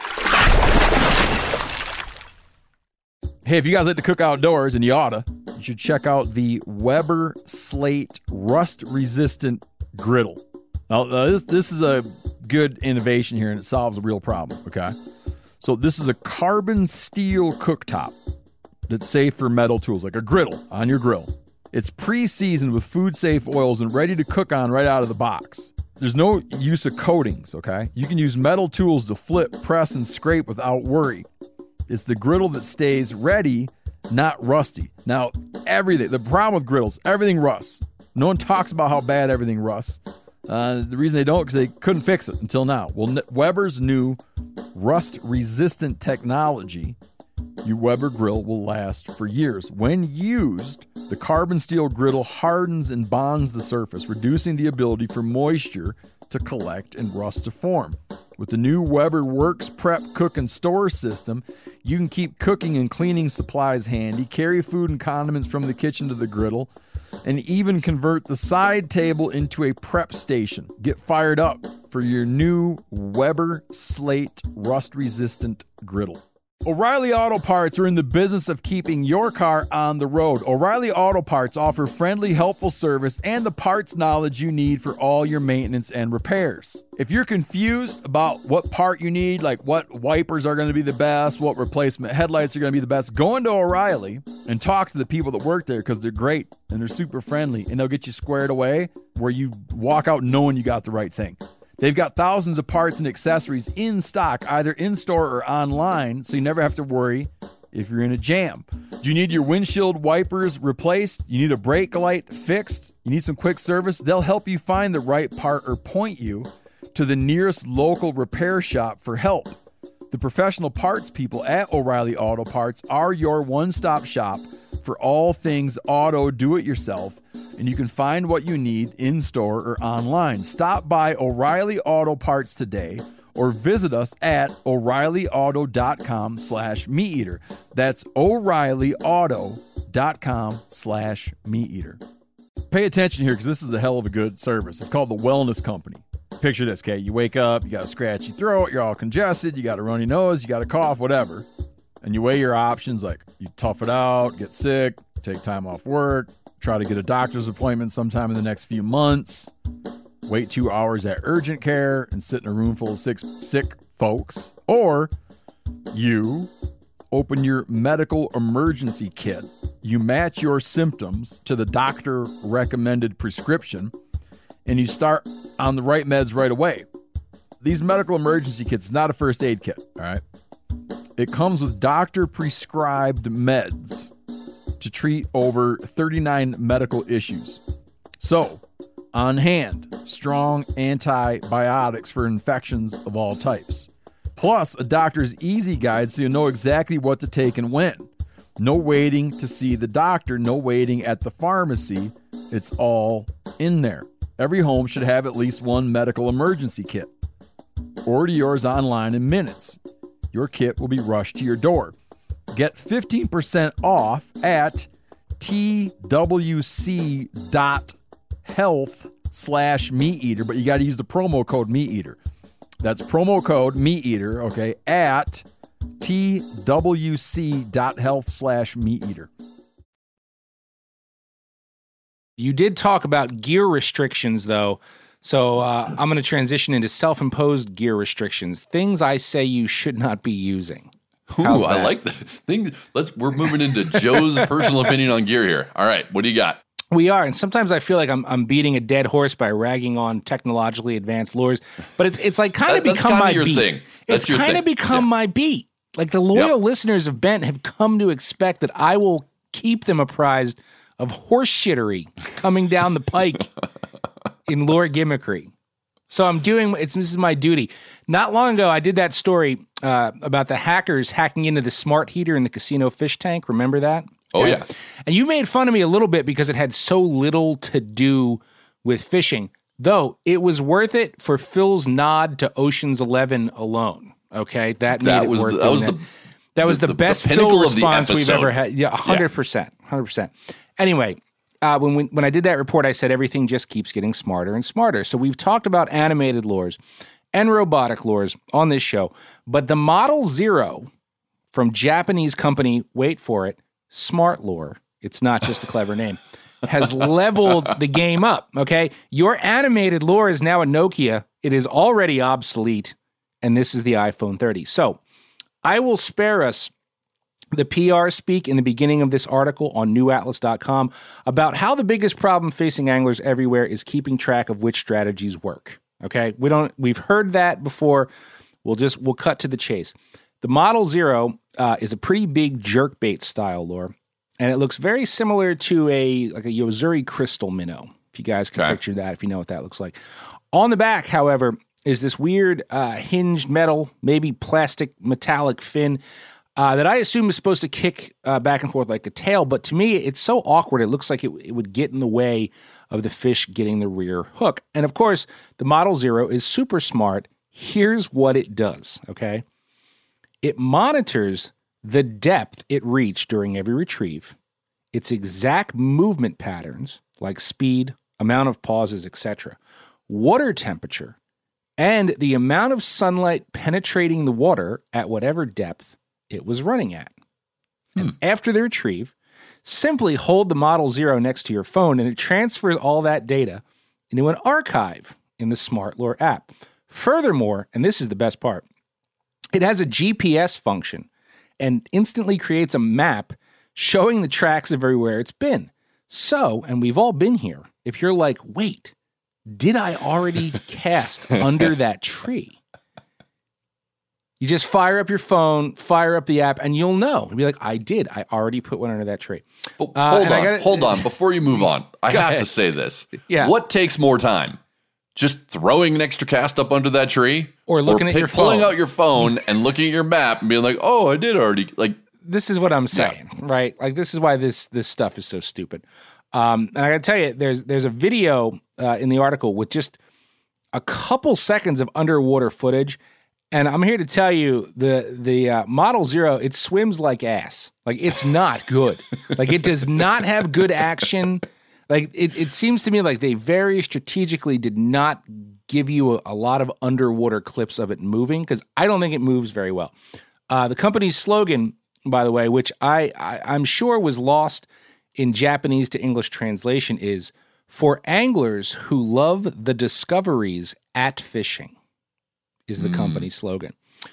Hey, if you guys like to cook outdoors, and you oughta, you should check out the Weber Slate rust-resistant griddle. Now, uh, this, this is a good innovation here, and it solves a real problem, okay? So this is a carbon steel cooktop that's safe for metal tools, like a griddle on your grill. It's pre-seasoned with food-safe oils and ready to cook on right out of the box. There's no use of coatings, okay? You can use metal tools to flip, press, and scrape without worry. It's the griddle that stays ready, not rusty. Now, everything, the problem with griddles, everything rusts. No one talks about how bad everything rusts. Uh, the reason they don't, because they couldn't fix it until now. Well, Weber's new rust-resistant technology, your Weber grill will last for years. When used, the carbon steel griddle hardens and bonds the surface, reducing the ability for moisture to collect and rust to form. With the new Weber Works Prep Cook and Store system, you can keep cooking and cleaning supplies handy, carry food and condiments from the kitchen to the griddle, and even convert the side table into a prep station. Get fired up for your new Weber Slate rust-resistant griddle. O'Reilly Auto Parts are in the business of keeping your car on the road. O'Reilly Auto Parts offer friendly, helpful service and the parts knowledge you need for all your maintenance and repairs. If you're confused about what part you need, like what wipers are going to be the best, what replacement headlights are going to be the best, go into O'Reilly and talk to the people that work there because they're great and they're super friendly and they'll get you squared away where you walk out knowing you got the right thing. They've got thousands of parts and accessories in stock, either in-store or online, so you never have to worry if you're in a jam. Do you need your windshield wipers replaced? You need a brake light fixed? You need some quick service? They'll help you find the right part or point you to the nearest local repair shop for help. The professional parts people at O'Reilly Auto Parts are your one-stop shop for all things auto do-it-yourself, and you can find what you need in-store or online. Stop by O'Reilly Auto Parts today or visit us at O'Reillyauto.com slash meat eater. That's O'Reillyauto.com slash meat eater. Pay attention here because this is a hell of a good service. It's called the Wellness Company. Picture this, okay? You wake up, you got a scratchy throat, you're all congested, you got a runny nose, you got a cough, whatever. And you weigh your options like you tough it out, get sick, take time off work, try to get a doctor's appointment sometime in the next few months, wait two hours at urgent care and sit in a room full of six sick folks. Or you open your medical emergency kit. You match your symptoms to the doctor recommended prescription and you start on the right meds right away. These medical emergency kits is not a first aid kit, all right? It comes with doctor-prescribed meds to treat over thirty-nine medical issues. So, on hand, strong antibiotics for infections of all types. Plus, a doctor's easy guide so you know exactly what to take and when. No waiting to see the doctor, no waiting at the pharmacy. It's all in there. Every home should have at least one medical emergency kit. Order yours online in minutes. Your kit will be rushed to your door. Get fifteen percent off at twc.health slash meat eater, but you got to use the promo code meat eater. That's promo code meat eater, okay, at twc.health slash meat eater. You did talk about gear restrictions, though, so uh, I'm going to transition into self-imposed gear restrictions, things I say you should not be using. Ooh, I like that. Thing. Let's. We're moving into Joe's personal opinion on gear here. All right, what do you got? We are, and sometimes I feel like I'm I'm beating a dead horse by ragging on technologically advanced lures, but it's it's like kind of that, become my your beat. Thing. That's It's kind of become yeah. my beat. Like the loyal Yep. listeners of Bent have come to expect that I will keep them apprised of horse shittery coming down the pike in lore gimmickry. So I'm doing, it's, this is my duty. Not long ago, I did that story uh, about the hackers hacking into the smart heater in the casino fish tank. Remember that? Oh, yeah. And you made fun of me a little bit because it had so little to do with fishing, though it was worth it for Phil's nod to Ocean's Eleven alone. Okay? That made That it was worth the- that was doing the- That was the- the, the- best the Phil pinnacle of the response we've episode. ever had. Yeah, one hundred percent. one hundred percent. Anyway, uh, when, we, when I did that report, I said everything just keeps getting smarter and smarter. So we've talked about animated lures and robotic lures on this show, but the Model Zero from Japanese company, wait for it, Smart Lure, it's not just a clever name, has leveled the game up, okay? Your animated lure is now a Nokia. It is already obsolete, and this is the iPhone thirty. So I will spare us the P R speak in the beginning of this article on new atlas dot com about how the biggest problem facing anglers everywhere is keeping track of which strategies work. Okay, we don't. We've heard that before. We'll just we'll cut to the chase. The Model Zero uh, is a pretty big jerkbait style lure, and it looks very similar to a like a Yozuri Crystal minnow. If you guys can Okay. picture that, if you know what that looks like. On the back, however, is this weird uh, hinged metal, maybe plastic metallic fin. Uh, that I assume is supposed to kick uh, back and forth like a tail, but to me, it's so awkward. It looks like it, it would get in the way of the fish getting the rear hook. And of course, the Model Zero is super smart. Here's what it does, okay? It monitors the depth it reached during every retrieve, its exact movement patterns, like speed, amount of pauses, et cetera, water temperature, and the amount of sunlight penetrating the water at whatever depth it was running at. Hmm. And after the retrieve, simply hold the Model Zero next to your phone and it transfers all that data into an archive in the SmartLore app. Furthermore, and this is the best part, it has a G P S function and instantly creates a map showing the tracks of everywhere it's been. So, and we've all been here, if you're like, wait, did I already cast under that tree? You just fire up your phone, fire up the app, and you'll know. You'll be like, I did. I already put one under that tree. Oh, Uh, hold and I on, gotta- hold on. Before you move on, I Go have ahead. to say this. Yeah. What takes more time? Just throwing an extra cast up under that tree? Or looking at pick- your pulling phone. out your phone and looking at your map and being like, oh, I did already. Like, This is what I'm saying, right? Like, this is why this this stuff is so stupid. Um, and I gotta tell you, there's there's a video uh, in the article with just a couple seconds of underwater footage, and I'm here to tell you the the uh, Model Zero, it swims like ass. Like, it's not good. Like, it does not have good action. Like, it it seems to me like they very strategically did not give you a, a lot of underwater clips of it moving, because I don't think it moves very well. Uh, the company's slogan, by the way, which I, I I'm sure was lost in Japanese to English translation, is "For anglers who love the discoveries at fishing," is the Mm. company slogan.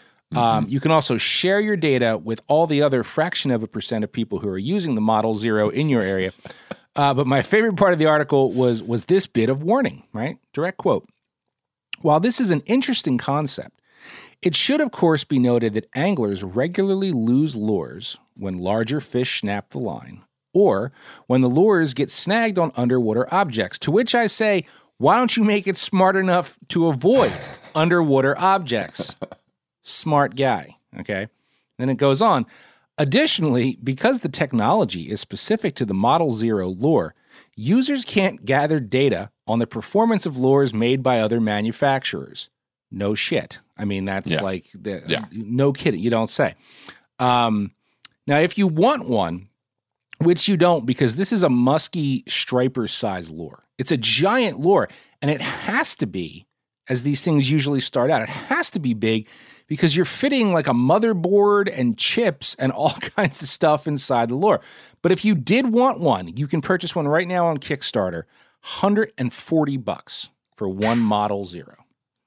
Um, you can also share your data with all the other fraction of a percent of people who are using the Model Zero in your area. Uh, but my favorite part of the article was was this bit of warning, right? Direct quote. While this is an interesting concept, it should, of course, be noted that anglers regularly lose lures when larger fish snap the line, or when the lures get snagged on underwater objects, to which I say, why don't you make it smart enough to avoid underwater objects? Smart guy, okay? Then it goes on. Additionally, because the technology is specific to the Model Zero lure, users can't gather data on the performance of lures made by other manufacturers. No shit. I mean, that's Yeah. like, the, Yeah. no kidding. You don't say. Um, now, if you want one, which you don't, because this is a musky striper size lure. It's a giant lure, and it has to be, as these things usually start out, it has to be big because you're fitting like a motherboard and chips and all kinds of stuff inside the lure. But if you did want one, you can purchase one right now on Kickstarter, one hundred forty bucks for one Model Zero.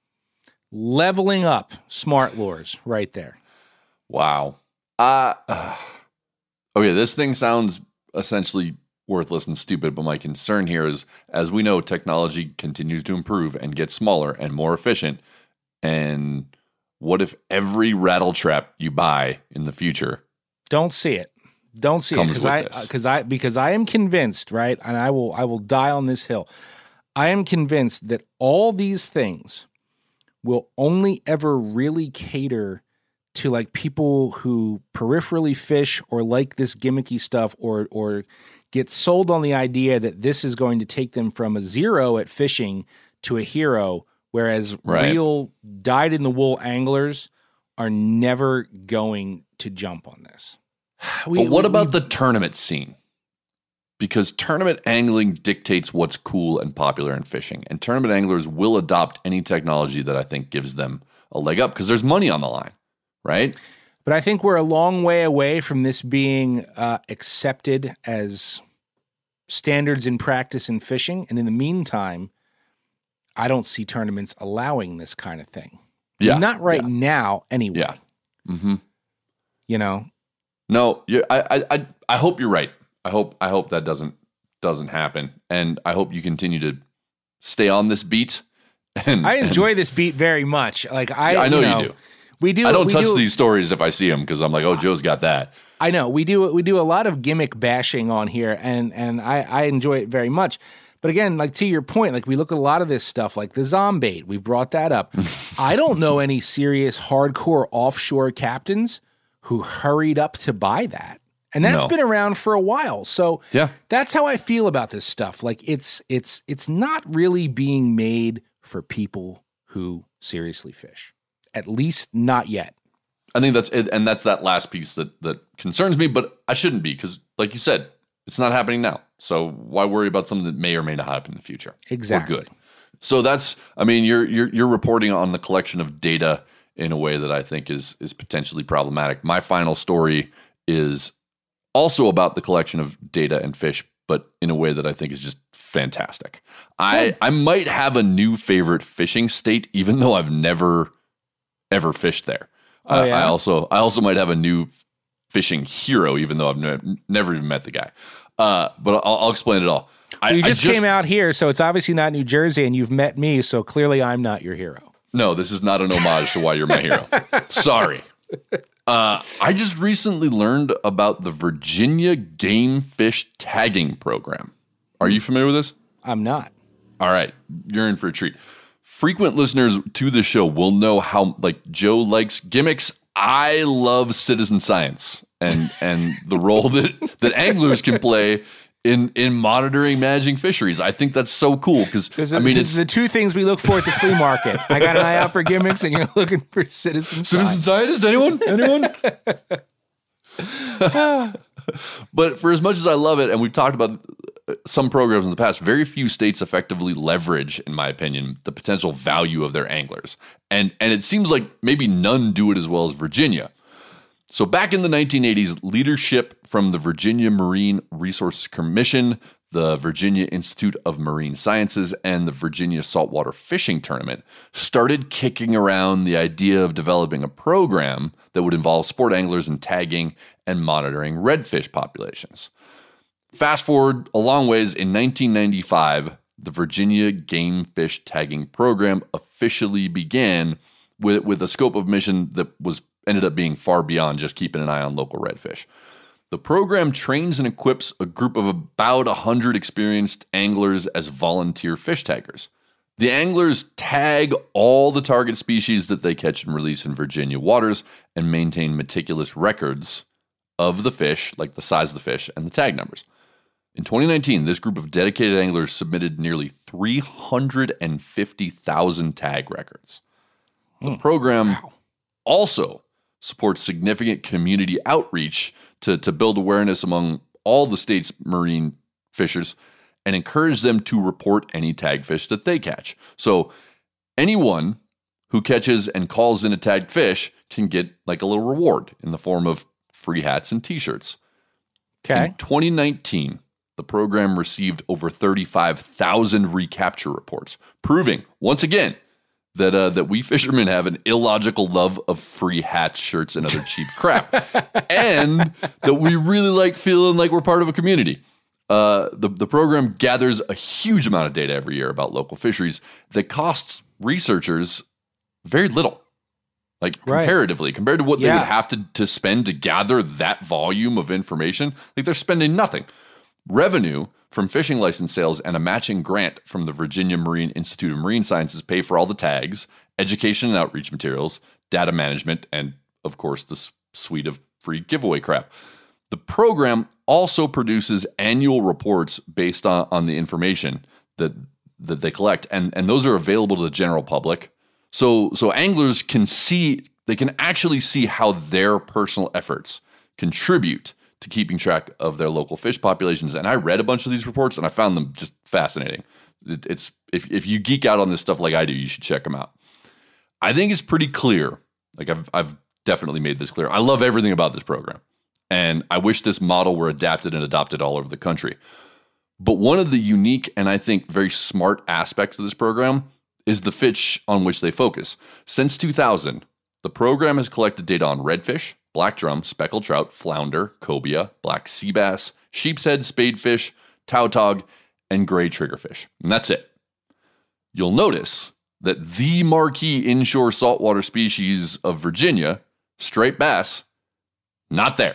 Leveling up smart lures right there. wow. Uh, uh, okay, this thing sounds essentially worthless and stupid, but my concern here is, as we know, technology continues to improve and get smaller and more efficient. And what if every rattle trap you buy in the future Don't see it. Don't see it comes because with I this? because I because I am convinced, right? And I will I will die on this hill. I am convinced that all these things will only ever really cater to like people who peripherally fish or like this gimmicky stuff, or or get sold on the idea that this is going to take them from a zero at fishing to a hero, whereas Right. real dyed-in-the-wool anglers are never going to jump on this. We- but what we- about we- the tournament scene? Because tournament angling dictates what's cool and popular in fishing. And tournament anglers will adopt any technology that I think gives them a leg up because there's money on the line, right? But I think we're a long way away from this being uh, accepted as standards in practice in fishing. And in the meantime, I don't see tournaments allowing this kind of thing. Yeah. Not right now, anyway. Yeah. Mm-hmm. You know? No, you I, I, I, I hope you're right. I hope, I hope that doesn't, doesn't happen. And I hope you continue to stay on this beat. And I enjoy this beat very much. Like I, I know you, you know, do. We do. I don't we touch do, these stories if I see them because I'm like, oh, Joe's got that. I know we do. We do a lot of gimmick bashing on here, and and I, I enjoy it very much. But again, like to your point, like we look at a lot of this stuff, like the Zombait. We've brought that up. I don't know any serious hardcore offshore captains who hurried up to buy that, and that's No. been around for a while. So Yeah. that's how I feel about this stuff. Like it's it's it's not really being made for people who seriously fish. At least not yet. I think that's it, and that's that last piece that that concerns me. But I shouldn't be because, like you said, it's not happening now. So why worry about something that may or may not happen in the future? Exactly. We're good. So that's, I mean, you're you're you're reporting on the collection of data in a way that I think is is potentially problematic. My final story is also about the collection of data and fish, but in a way that I think is just fantastic. I I might have a new favorite fishing state, even though I've never ever fished there. Oh, uh, yeah? I also I also might have a new fishing hero, even though I've ne- never even met the guy. Uh, but I'll, I'll explain it all. Well, you I, just, I just came out here, so it's obviously not New Jersey, and you've met me, so clearly I'm not your hero. No, this is not an homage to why you're my hero. Sorry. Uh, I just recently learned about the Virginia Game Fish Tagging Program. Are you familiar with this? I'm not. All right. You're in for a treat. Frequent listeners to the show will know how, like, Joe likes gimmicks. I love citizen science and and the role that, that anglers can play in in monitoring, managing fisheries. I think that's so cool because I mean, it's the two things we look for at the flea market. I got an eye out for gimmicks, and you're looking for citizen citizen science. scientist. Anyone? Anyone? But for as much as I love it, and we've talked about some programs in the past, very few states effectively leverage, in my opinion, the potential value of their anglers. And and it seems like maybe none do it as well as Virginia. So back in the nineteen eighties, leadership from the Virginia Marine Resources Commission, the Virginia Institute of Marine Sciences, and the Virginia Saltwater Fishing Tournament started kicking around the idea of developing a program that would involve sport anglers in tagging and monitoring redfish populations. Fast forward a long ways, in nineteen ninety-five, the Virginia Game Fish Tagging Program officially began with, with a scope of mission that was ended up being far beyond just keeping an eye on local redfish. The program trains and equips a group of about one hundred experienced anglers as volunteer fish taggers. The anglers tag all the target species that they catch and release in Virginia waters and maintain meticulous records of the fish, like the size of the fish and the tag numbers. In twenty nineteen, this group of dedicated anglers submitted nearly three hundred fifty thousand tag records. The Mm, program wow. also supports significant community outreach to, to build awareness among all the state's marine fishers and encourage them to report any tag fish that they catch. So anyone who catches and calls in a tagged fish can get like a little reward in the form of free hats and t-shirts. Okay. In twenty nineteen, the program received over thirty-five thousand recapture reports, proving once again that uh, that we fishermen have an illogical love of free hats, shirts, and other cheap crap, and that we really like feeling like we're part of a community. Uh, the, the program gathers a huge amount of data every year about local fisheries that costs researchers very little, like Right. comparatively, compared to what they Yeah. would have to, to spend to gather that volume of information. Like they're spending nothing. Revenue from fishing license sales and a matching grant from the Virginia Marine Institute of Marine Sciences pay for all the tags, education and outreach materials, data management, and, of course, the s- suite of free giveaway crap. The program also produces annual reports based on, on the information that that they collect, and, and those are available to the general public. So, so anglers can see, they can actually see how their personal efforts contribute to keeping track of their local fish populations. And I read a bunch of these reports and I found them just fascinating. It, it's if, if you geek out on this stuff like I do, you should check them out. I think it's pretty clear. Like I've, I've definitely made this clear. I love everything about this program. And I wish this model were adapted and adopted all over the country. But one of the unique and I think very smart aspects of this program is the fish on which they focus. Since two thousand, the program has collected data on redfish, black drum, speckled trout, flounder, cobia, black sea bass, sheep's head, spadefish, tautog, and gray triggerfish. And that's it. You'll notice that the marquee inshore saltwater species of Virginia, striped bass, not there.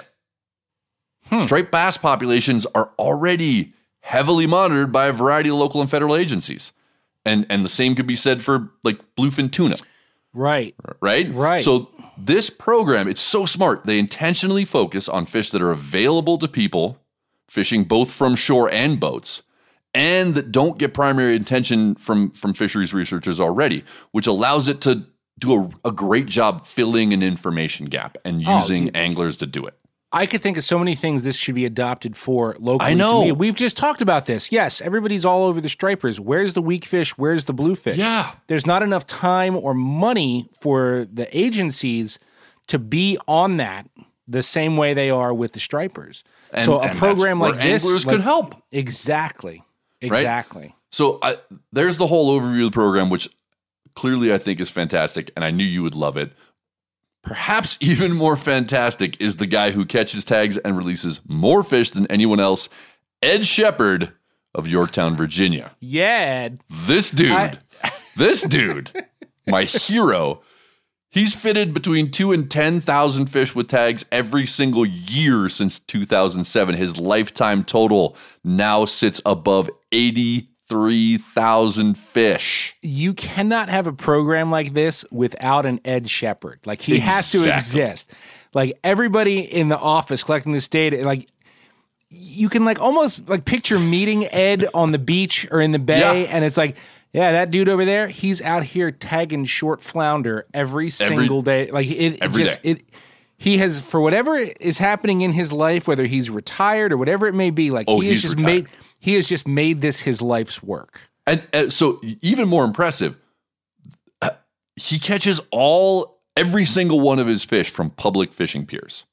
Hmm. Striped bass populations are already heavily monitored by a variety of local and federal agencies. And, and the same could be said for like bluefin tuna. Right. Right? Right. So this program, it's so smart. They intentionally focus on fish that are available to people fishing both from shore and boats, and that don't get primary attention from, from fisheries researchers already, which allows it to do a, a great job filling an information gap and Oh, using dude. anglers to do it. I could think of so many things this should be adopted for locally. I know. To me. We've just talked about this. Yes, everybody's all over the stripers. Where's the weak fish? Where's the bluefish? Yeah. There's not enough time or money for the agencies to be on that the same way they are with the stripers. And, so a and program that's like where this anglers like, could help. Exactly. Exactly. Right? So I, there's the whole overview of the program, which clearly I think is fantastic, and I knew you would love it. Perhaps even more fantastic is the guy who catches tags and releases more fish than anyone else, Ed Shepard of Yorktown, Virginia. Yeah, Ed. This dude, I... this dude, my hero, he's fitted between two and ten thousand fish with tags every single year since two thousand seven. His lifetime total now sits above eighty-three thousand fish. You cannot have a program like this without an Ed Shepard. Like, he exactly. has to exist. Like, everybody in the office collecting this data, like, you can, like, almost, like, picture meeting Ed on the beach or in the bay, yeah. and it's like, yeah, that dude over there, he's out here tagging short flounder every single every, day. Like, it, it just, day. it, he has, for whatever is happening in his life, whether he's retired or whatever it may be, like, oh, he has just retired. made... He has just made this his life's work. And, and so even more impressive, uh, he catches all, every single one of his fish from public fishing piers.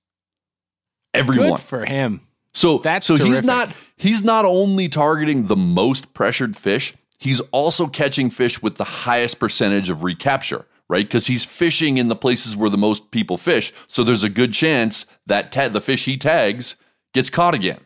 Every Good one. for him. So, That's so terrific. he's not, he's not only targeting the most pressured fish, he's also catching fish with the highest percentage of recapture, right? Because he's fishing in the places where the most people fish. So there's a good chance that ta- the fish he tags gets caught again.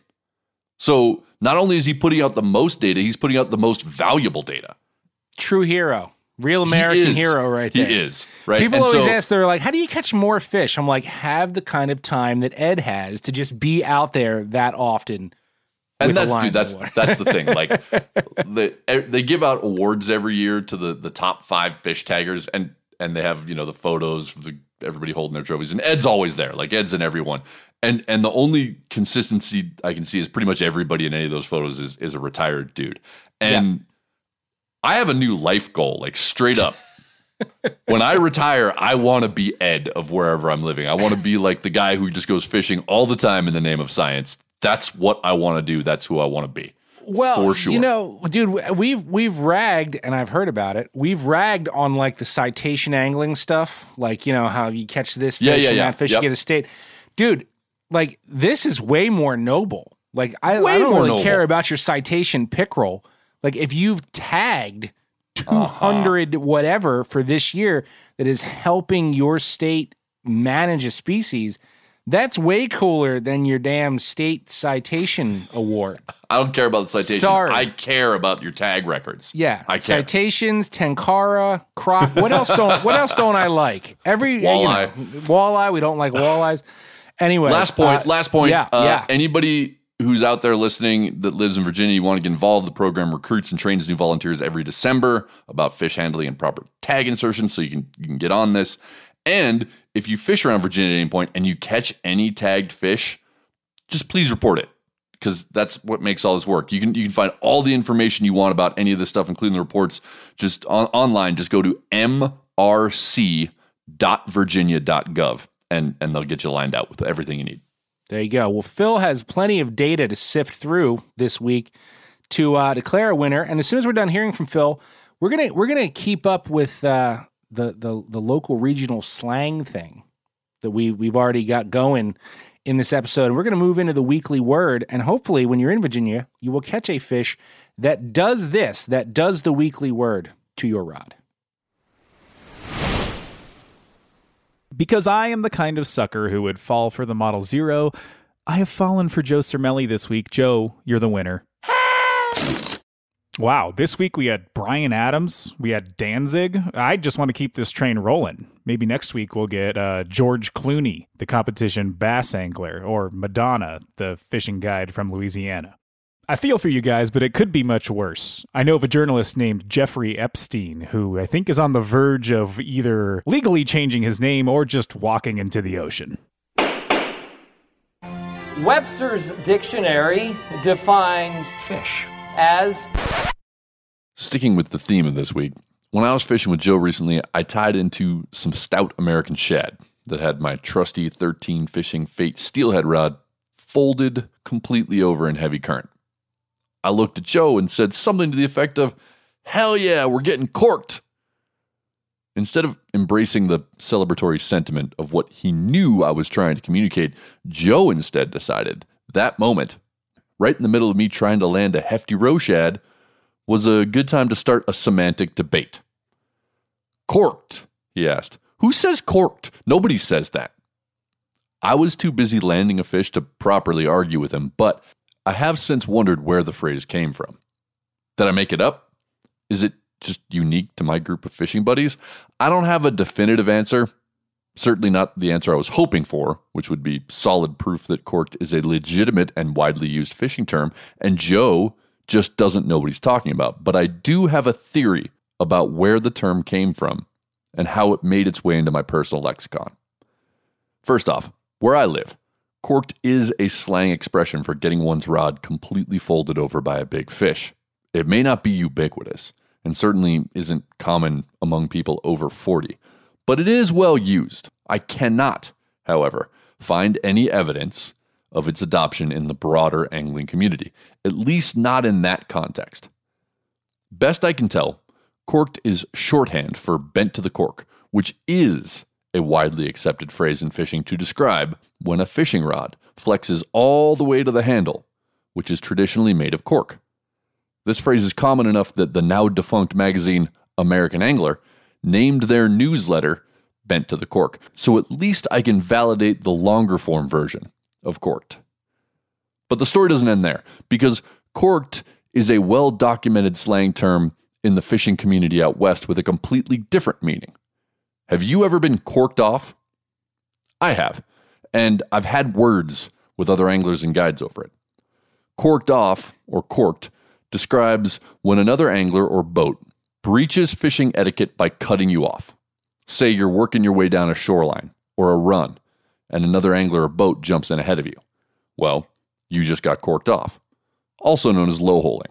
So not only is he putting out the most data, he's putting out the most valuable data. True hero. Real American hero right there. He is, right? People and always so, ask, they're like, how do you catch more fish? I'm like, have the kind of time that Ed has to just be out there that often. And that's, dude, that's, that's the thing. Like, the, they give out awards every year to the, the top five fish taggers, and, and they have, you know, the photos of the, everybody holding their trophies, and Ed's always there. Like, Ed's in everyone. And and the only consistency I can see is pretty much everybody in any of those photos is, is a retired dude. And yeah. I have a new life goal, like straight up. When I retire, I want to be Ed of wherever I'm living. I want to be like the guy who just goes fishing all the time in the name of science. That's what I want to do. That's who I want to be. Well, for sure. You know, dude, we've we've ragged, and I've heard about it. We've ragged on like the citation angling stuff, like, you know, how you catch this fish yeah, yeah, and yeah. that fish, yep. you get a state. Dude, like, this is way more noble. Like, I, way I don't more really noble. care about your citation pickerel. Like, if you've tagged two hundred uh-huh. whatever for this year that is helping your state manage a species, that's way cooler than your damn state citation award. I don't care about the citation. Sorry. I care about your tag records. Yeah, I care. Citations, tenkara, croc. What else don't? What else don't I like? Every walleye. You know, walleye. We don't like walleyes. Anyway, last point. Uh, last point. Yeah, uh, yeah. Anybody who's out there listening that lives in Virginia, you want to get involved. The program recruits and trains new volunteers every December about fish handling and proper tag insertion, so you can you can get on this. And if you fish around Virginia at any point and you catch any tagged fish, just please report it, because that's what makes all this work. You can you can find all the information you want about any of this stuff, including the reports, just on, online. Just go to m r c dot virginia dot gov, and, and they'll get you lined out with everything you need. There you go. Well, Phil has plenty of data to sift through this week to uh, declare a winner. And as soon as we're done hearing from Phil, we're gonna we're gonna keep up with uh, the the the local regional slang thing that we we've already got going in this episode. And we're gonna move into the weekly word, and hopefully, when you're in Virginia, you will catch a fish that does this, that does the weekly word to your rod. Because I am the kind of sucker who would fall for the Model Zero, I have fallen for Joe Cermelli this week. Joe, you're the winner. Wow, this week we had Brian Adams, we had Danzig. I just want to keep this train rolling. Maybe next week we'll get uh, George Clooney, the competition bass angler, or Madonna, the fishing guide from Louisiana. I feel for you guys, but it could be much worse. I know of a journalist named Jeffrey Epstein, who I think is on the verge of either legally changing his name or just walking into the ocean. Webster's dictionary defines fish as... Sticking with the theme of this week, when I was fishing with Joe recently, I tied into some stout American shad. that had my trusty thirteen Fishing Fate steelhead rod folded completely over in heavy current. I looked at Joe and said something to the effect of, "Hell yeah, we're getting corked." Instead of embracing the celebratory sentiment of what he knew I was trying to communicate, Joe instead decided that moment, right in the middle of me trying to land a hefty roe shad, was a good time to start a semantic debate. "Corked?" he asked. "Who says corked? Nobody says that." I was too busy landing a fish to properly argue with him, but I have since wondered where the phrase came from. Did I make it up? Is it just unique to my group of fishing buddies? I don't have a definitive answer. Certainly not the answer I was hoping for, which would be solid proof that corked is a legitimate and widely used fishing term, and Joe just doesn't know what he's talking about. But I do have a theory about where the term came from and how it made its way into my personal lexicon. First off, where I live, corked is a slang expression for getting one's rod completely folded over by a big fish. It may not be ubiquitous, and certainly isn't common among people over forty, but it is well used. I cannot, however, find any evidence of its adoption in the broader angling community, at least not in that context. Best I can tell, corked is shorthand for bent to the cork, which is a widely accepted phrase in fishing to describe when a fishing rod flexes all the way to the handle, which is traditionally made of cork. This phrase is common enough that the now defunct magazine American Angler named their newsletter Bent to the Cork, so at least I can validate the longer form version of corked. But the story doesn't end there, because corked is a well-documented slang term in the fishing community out west with a completely different meaning. Have you ever been corked off? I have, and I've had words with other anglers and guides over it. Corked off, or corked, describes when another angler or boat breaches fishing etiquette by cutting you off. Say you're working your way down a shoreline or a run, and another angler or boat jumps in ahead of you. Well, you just got corked off, also known as low-holing.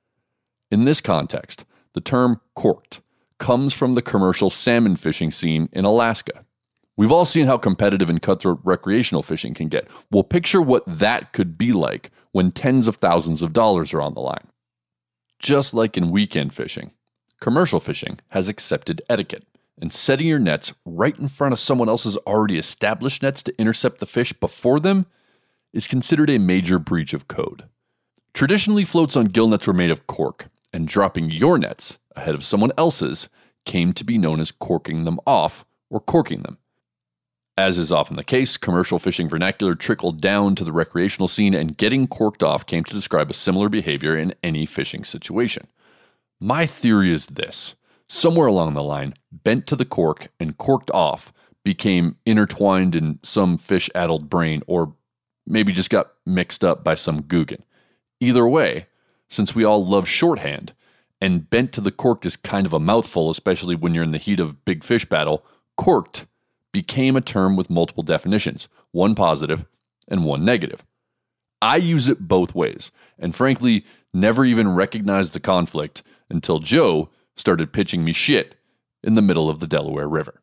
In this context, the term corked comes from the commercial salmon fishing scene in Alaska. We've all seen how competitive and cutthroat recreational fishing can get. Well, picture what that could be like when tens of thousands of dollars are on the line. Just like in weekend fishing, commercial fishing has accepted etiquette, and setting your nets right in front of someone else's already established nets to intercept the fish before them is considered a major breach of code. Traditionally, floats on gill nets were made of cork, and dropping your nets ahead of someone else's came to be known as corking them off or corking them. As is often the case, commercial fishing vernacular trickled down to the recreational scene, and getting corked off came to describe a similar behavior in any fishing situation. My theory is this. Somewhere along the line, bent to the cork and corked off became intertwined in some fish-addled brain, or maybe just got mixed up by some Guggen. Either way, since we all love shorthand, and bent to the cork is kind of a mouthful, especially when you're in the heat of big fish battle, corked became a term with multiple definitions, one positive and one negative. I use it both ways, and frankly, never even recognized the conflict until Joe started pitching me shit in the middle of the Delaware River.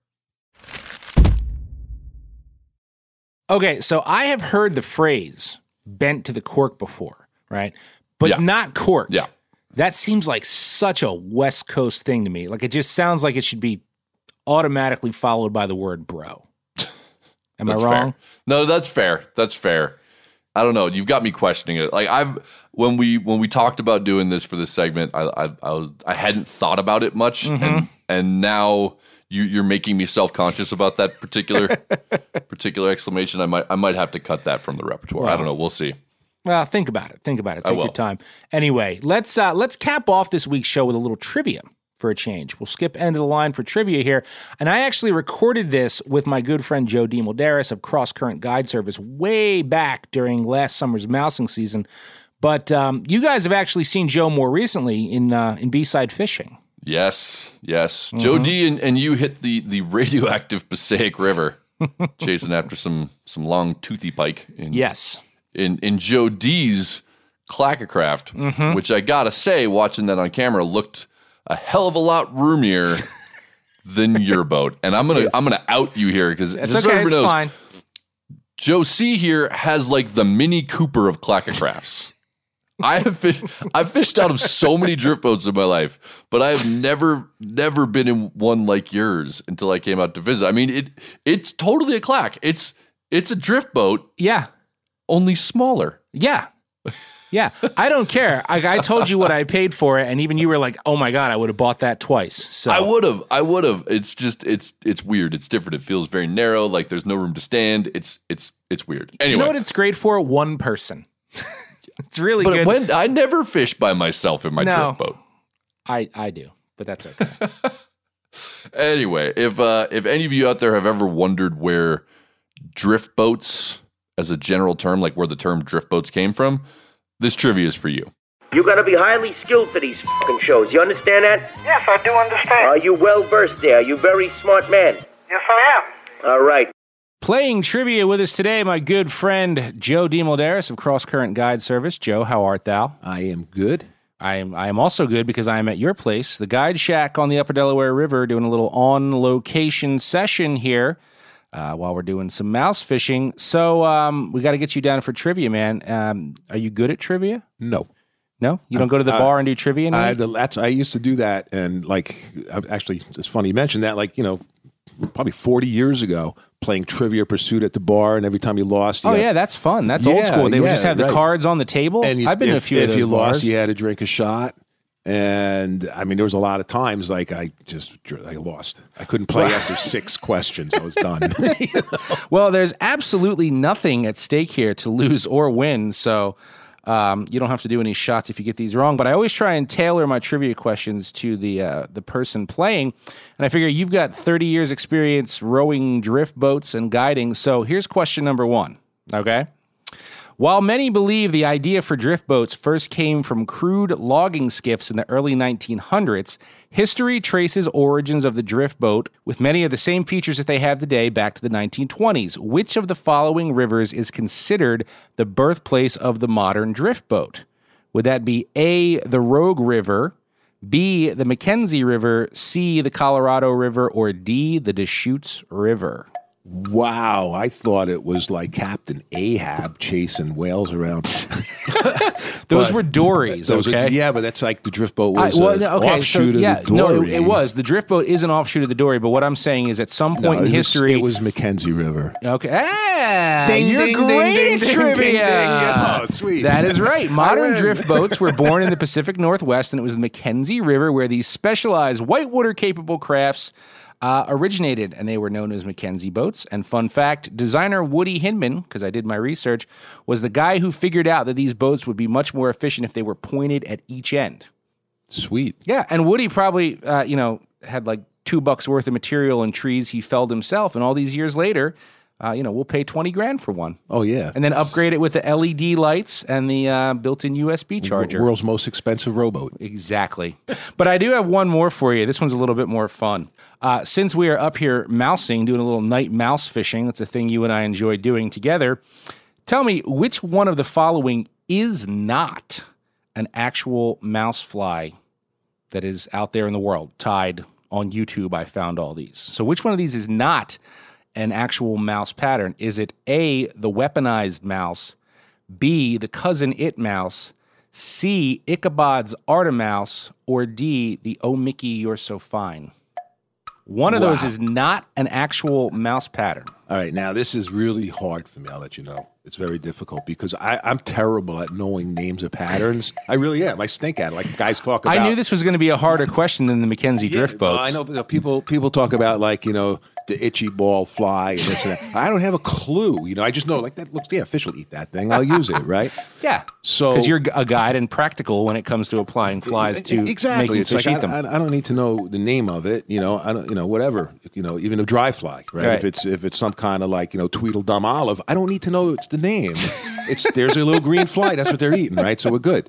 Okay, so I have heard the phrase bent to the cork before, right? But Yeah. not corked. Yeah. That seems like such a West Coast thing to me. Like, it just sounds like it should be automatically followed by the word bro. Am That's I wrong? fair. No, that's fair. That's fair. I don't know. You've got me questioning it. Like I've when we when we talked about doing this for this segment, I I, I was I hadn't thought about it much, Mhm. and and now you you're making me self conscious about that particular particular exclamation. I might I might have to cut that from the repertoire. I Well. don't know. We'll see. Well, think about it. Think about it. I Take your will. time. Anyway, let's uh, let's cap off this week's show with a little trivia for a change. We'll skip end of the line for trivia here. And I actually recorded this with my good friend Joe DeMolderis of Cross Current Guide Service way back during last summer's mousing season. But um, you guys have actually seen Joe more recently in uh, in B-side fishing. Yes, yes. Joe D and, and you hit the the radioactive Passaic River, chasing after some some long toothy pike. In, Yes. In in Joe D's Clackacraft, Mhm. which I gotta say, watching that on camera looked a hell of a lot roomier than your boat, and I'm gonna Yes. I'm gonna out you here because It's okay. It's fine. Joe C here has like the Mini Cooper of Clackacrafts. I have fish, I've fished out of so many drift boats in my life, but I have never never been in one like yours until I came out to visit. I mean, it it's totally a clack. It's it's a drift boat. Yeah. Only smaller. Yeah. Yeah. I don't care. I, I told you what I paid for it, and even you were like, oh my God, I would have bought that twice. So I would have. I would have. It's just it's it's weird. It's different. It feels very narrow, like there's no room to stand. It's it's it's weird. Anyway. You know what it's great for? One person. It's really but good. When I never fish by myself in my No. drift boat. I, I do, but that's okay. Anyway, if uh, if any of you out there have ever wondered where drift boats, as a general term, like where the term drift boats came from, this trivia is for you. You gotta be highly skilled for these fucking shows. You understand that? Yes, I do understand. Are you well versed there? Are you very smart man? Yes, I am. All right. Playing trivia with us today, my good friend Joe DeMolderis of Cross Current Guide Service. Joe, how art thou? I am good. I am I am also good because I am at your place, the Guide Shack on the Upper Delaware River, doing a little on-location session here uh, while we're doing some mouse fishing. So um, we got to get you down for trivia, man. Um, are you good at trivia? No. No? You don't go to the Uh, bar and do trivia I, night? the, that's, I used to do that, and like, I- actually, it's funny you mentioned that. Like, you know, probably forty years ago, playing Trivia Pursuit at the bar, and every time you lost, you Oh, got- yeah, that's fun. That's old Yeah, school. They would yeah, just have the right. cards on the table. And you- I've been to a if- few of If those you lost, bars. you had to drink a shot. And I mean, there was a lot of times like I just dr- I lost. I couldn't play after six questions. I was done. You know? Well, there's absolutely nothing at stake here to lose or win, so um, you don't have to do any shots if you get these wrong. But I always try and tailor my trivia questions to the uh, the person playing, and I figure you've got thirty years experience rowing drift boats and guiding. So here's question number one. Okay. While many believe the idea for drift boats first came from crude logging skiffs in the early nineteen hundreds, history traces origins of the drift boat with many of the same features that they have today back to the nineteen twenties. Which of the following rivers is considered the birthplace of the modern drift boat? Would that be A, the Rogue River, B, the Mackenzie River, C, the Colorado River, or D, the Deschutes River? Wow, I thought it was like Captain Ahab chasing whales around. Those But- were dories, Those are- okay? yeah, but that's like the drift boat I, was well, an no, okay, so, offshoot yeah, of the no, dory. it, it was. The drift boat is an offshoot of the dory, but what I'm saying is at some No, point it in was- history... it was Mackenzie River. Okay. Ah, Ding, you're ding, ding, great ding, at ding, trivia. ding, ding. Oh, sweet. That is right. I Modern win. drift boats were born in the Pacific Northwest, and it was the Mackenzie River where these specialized whitewater-capable crafts uh, originated, and they were known as Mackenzie boats. And fun fact, designer Woody Hinman, because I did my research, was the guy who figured out that these boats would be much more efficient if they were pointed at each end. Sweet. Yeah, and Woody probably, uh, you know, had like two bucks worth of material and trees he felled himself, and all these years later, uh, you know, we'll pay twenty grand for one. Oh, yeah. And then upgrade it with the L E D lights and the uh, built-in U S B charger. World's most expensive rowboat. Exactly. But I do have one more for you. This one's a little bit more fun. Uh, since we are up here mousing, doing a little night mouse fishing, that's a thing you and I enjoy doing together, tell me which one of the following is not an actual mouse fly that is out there in the world, tied on YouTube. I found all these. So which one of these is not an actual mouse pattern? Is it A, the weaponized mouse, B, the cousin it mouse, C, Ichabod's Artemouse, or D, the Oh Mickey You're So Fine? One of Wow. those is not an actual mouse pattern. All right, now this is really hard for me. I'll let you know. It's very difficult because I, I'm terrible at knowing names of patterns. I really am. I stink at it. Like guys talk about. I knew this was going to be a harder question than the Mackenzie drift Well, boats. I know you know, people. People talk about like you know the itchy ball fly and this and that. I don't have a clue. You know, I just know like that looks. Yeah, fish will eat that thing. I'll use it. Right. Yeah. So Because you're a guide and practical when it comes to applying flies to exactly. making It's fish like eat them. I, I, I don't need to know the name of it. You know, I don't. You know, whatever. You know, even a dry fly. Right. Right. If it's if it's some kind of like you know Tweedledum olive, I don't need to know it's the name. It's there's a little green fly. That's what they're eating. Right. So we're good.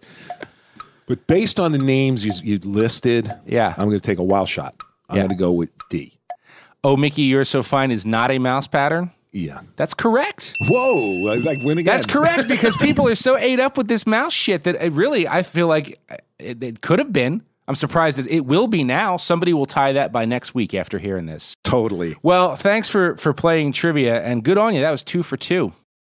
But based on the names you, you listed, yeah, I'm going to take a wild shot. I'm Yeah. going to go with D. Oh, Mickey, You're So Fine is not a mouse pattern? Yeah. That's correct. Whoa. I like win again. That's correct because people are so ate up with this mouse shit that it really, I feel like it, it could have been I'm surprised that it will be now. Somebody will tie that by next week after hearing this. Totally. Well, thanks for, for playing trivia, and good on you. That was two for two.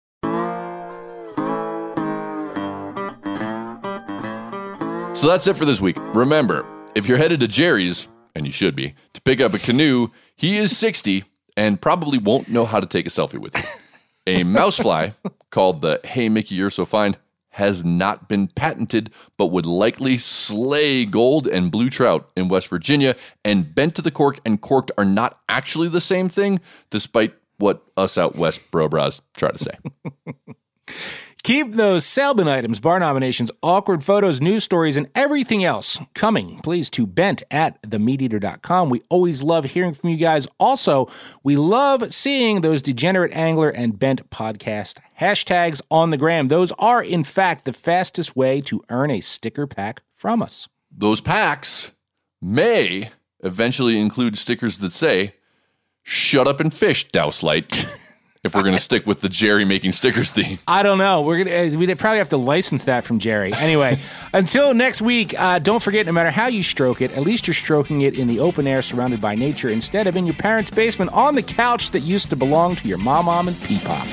So that's it for this week. Remember, if you're headed to Jerry's, and you should be, to pick up a canoe, he is sixty and probably won't know how to take a selfie with you. A mousefly called the Hey Mickey, You're So Fine has not been patented, but would likely slay gold and blue trout in West Virginia, and bent to the cork and corked are not actually the same thing, despite what us out west bro bras try to say. Keep those Selbin items, bar nominations, awkward photos, news stories, and everything else coming, please, to bent at the meat eater dot com. We always love hearing from you guys. Also, we love seeing those Degenerate Angler and Bent podcast hashtags on the gram. Those are, in fact, the fastest way to earn a sticker pack from us. Those packs may eventually include stickers that say, "Shut up and fish, Douse Light." If we're going to stick with the Jerry making stickers theme. I don't know. We're gonna uh, we'd probably have to license that from Jerry. Anyway, until next week, uh, don't forget, no matter how you stroke it, at least you're stroking it in the open air surrounded by nature instead of in your parents' basement on the couch that used to belong to your mom, mom, and P-Pop.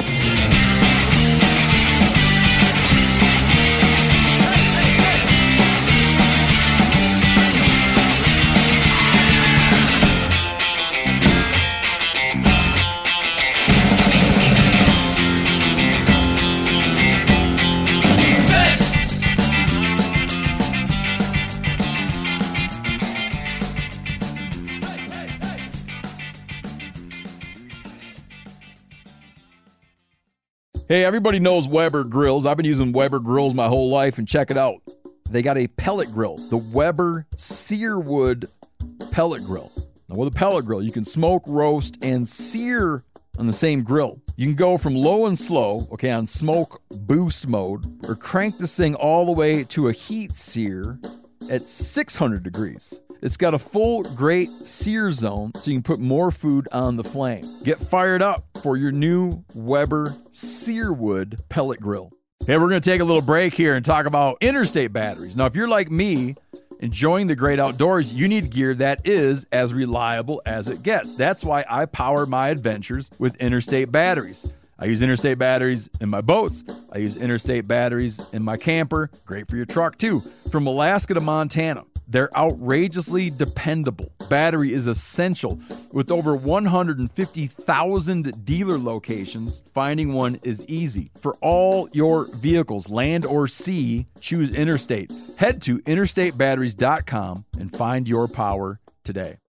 Hey, everybody knows Weber grills. I've been using Weber grills my whole life, and check it out. They got a pellet grill, the Weber Searwood pellet grill. Now, with a pellet grill, you can smoke, roast, and sear on the same grill. You can go from low and slow, okay, on smoke boost mode, or crank this thing all the way to a heat sear at six hundred degrees. It's got a full great sear zone, so you can put more food on the flame. Get fired up for your new Weber Searwood pellet grill. Hey, we're going to take a little break here and talk about Interstate batteries. Now, if you're like me, enjoying the great outdoors, you need gear that is as reliable as it gets. That's why I power my adventures with Interstate batteries. I use Interstate batteries in my boats. I use Interstate batteries in my camper. Great for your truck, too. From Alaska to Montana, they're outrageously dependable. Battery is essential. With over one hundred fifty thousand dealer locations, finding one is easy. For all your vehicles, land or sea, choose Interstate. Head to interstate batteries dot com and find your power today.